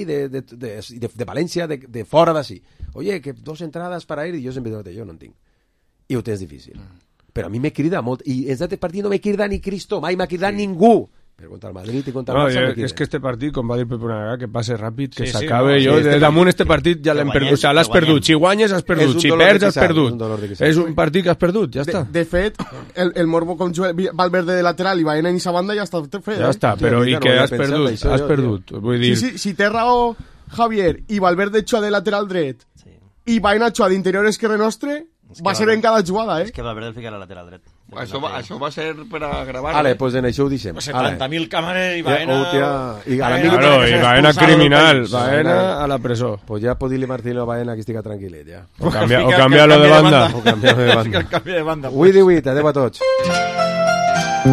de València, de fora d'ací. Oye, que 2 entrades per ahí, i jo sempre dic, jo no en tinc. I ho tens difícil. Però a mi me crida molt. I en aquest partit no me crida ni Cristo, mai m'ha cridat ningú. Però contra el Madrid i contra el Barça... És que este partit, com va dir Pep una vegada, que passe ràpid, que Sí, s'acabe. sí, Jo, no, sí, damunt este partit ja l'hem perdut. O sigui, l'has perdut. Si guanyes, has perdut. Si perds, has perdut. És un partit que has perdut, ja està. De fet, el Morbo com juga Valverde de lateral i Baena en aquesta banda ja està fet. Ja està, però i que has perdut. Has perdut. Vull dir... Si té raó Javier i Valverde xua de lateral dret i Baena xua d'interior esquerre nostre, va ser en cada jugada, És que Valverde el fica a la lateral dret. Això va ser per a gravar. Vale, pues en això ho deixem. 70.000 càmeres i Baena... I Baena criminal, Baena a la presó. Pues ja pot dir-li Martino a Baena que estigui tranquil·let, ja. O canviar-lo de banda. O canviar-lo de banda. 8-18, adeu a tots.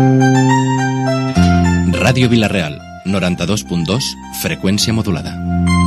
Ràdio Vila-real, 92.2, freqüència modulada.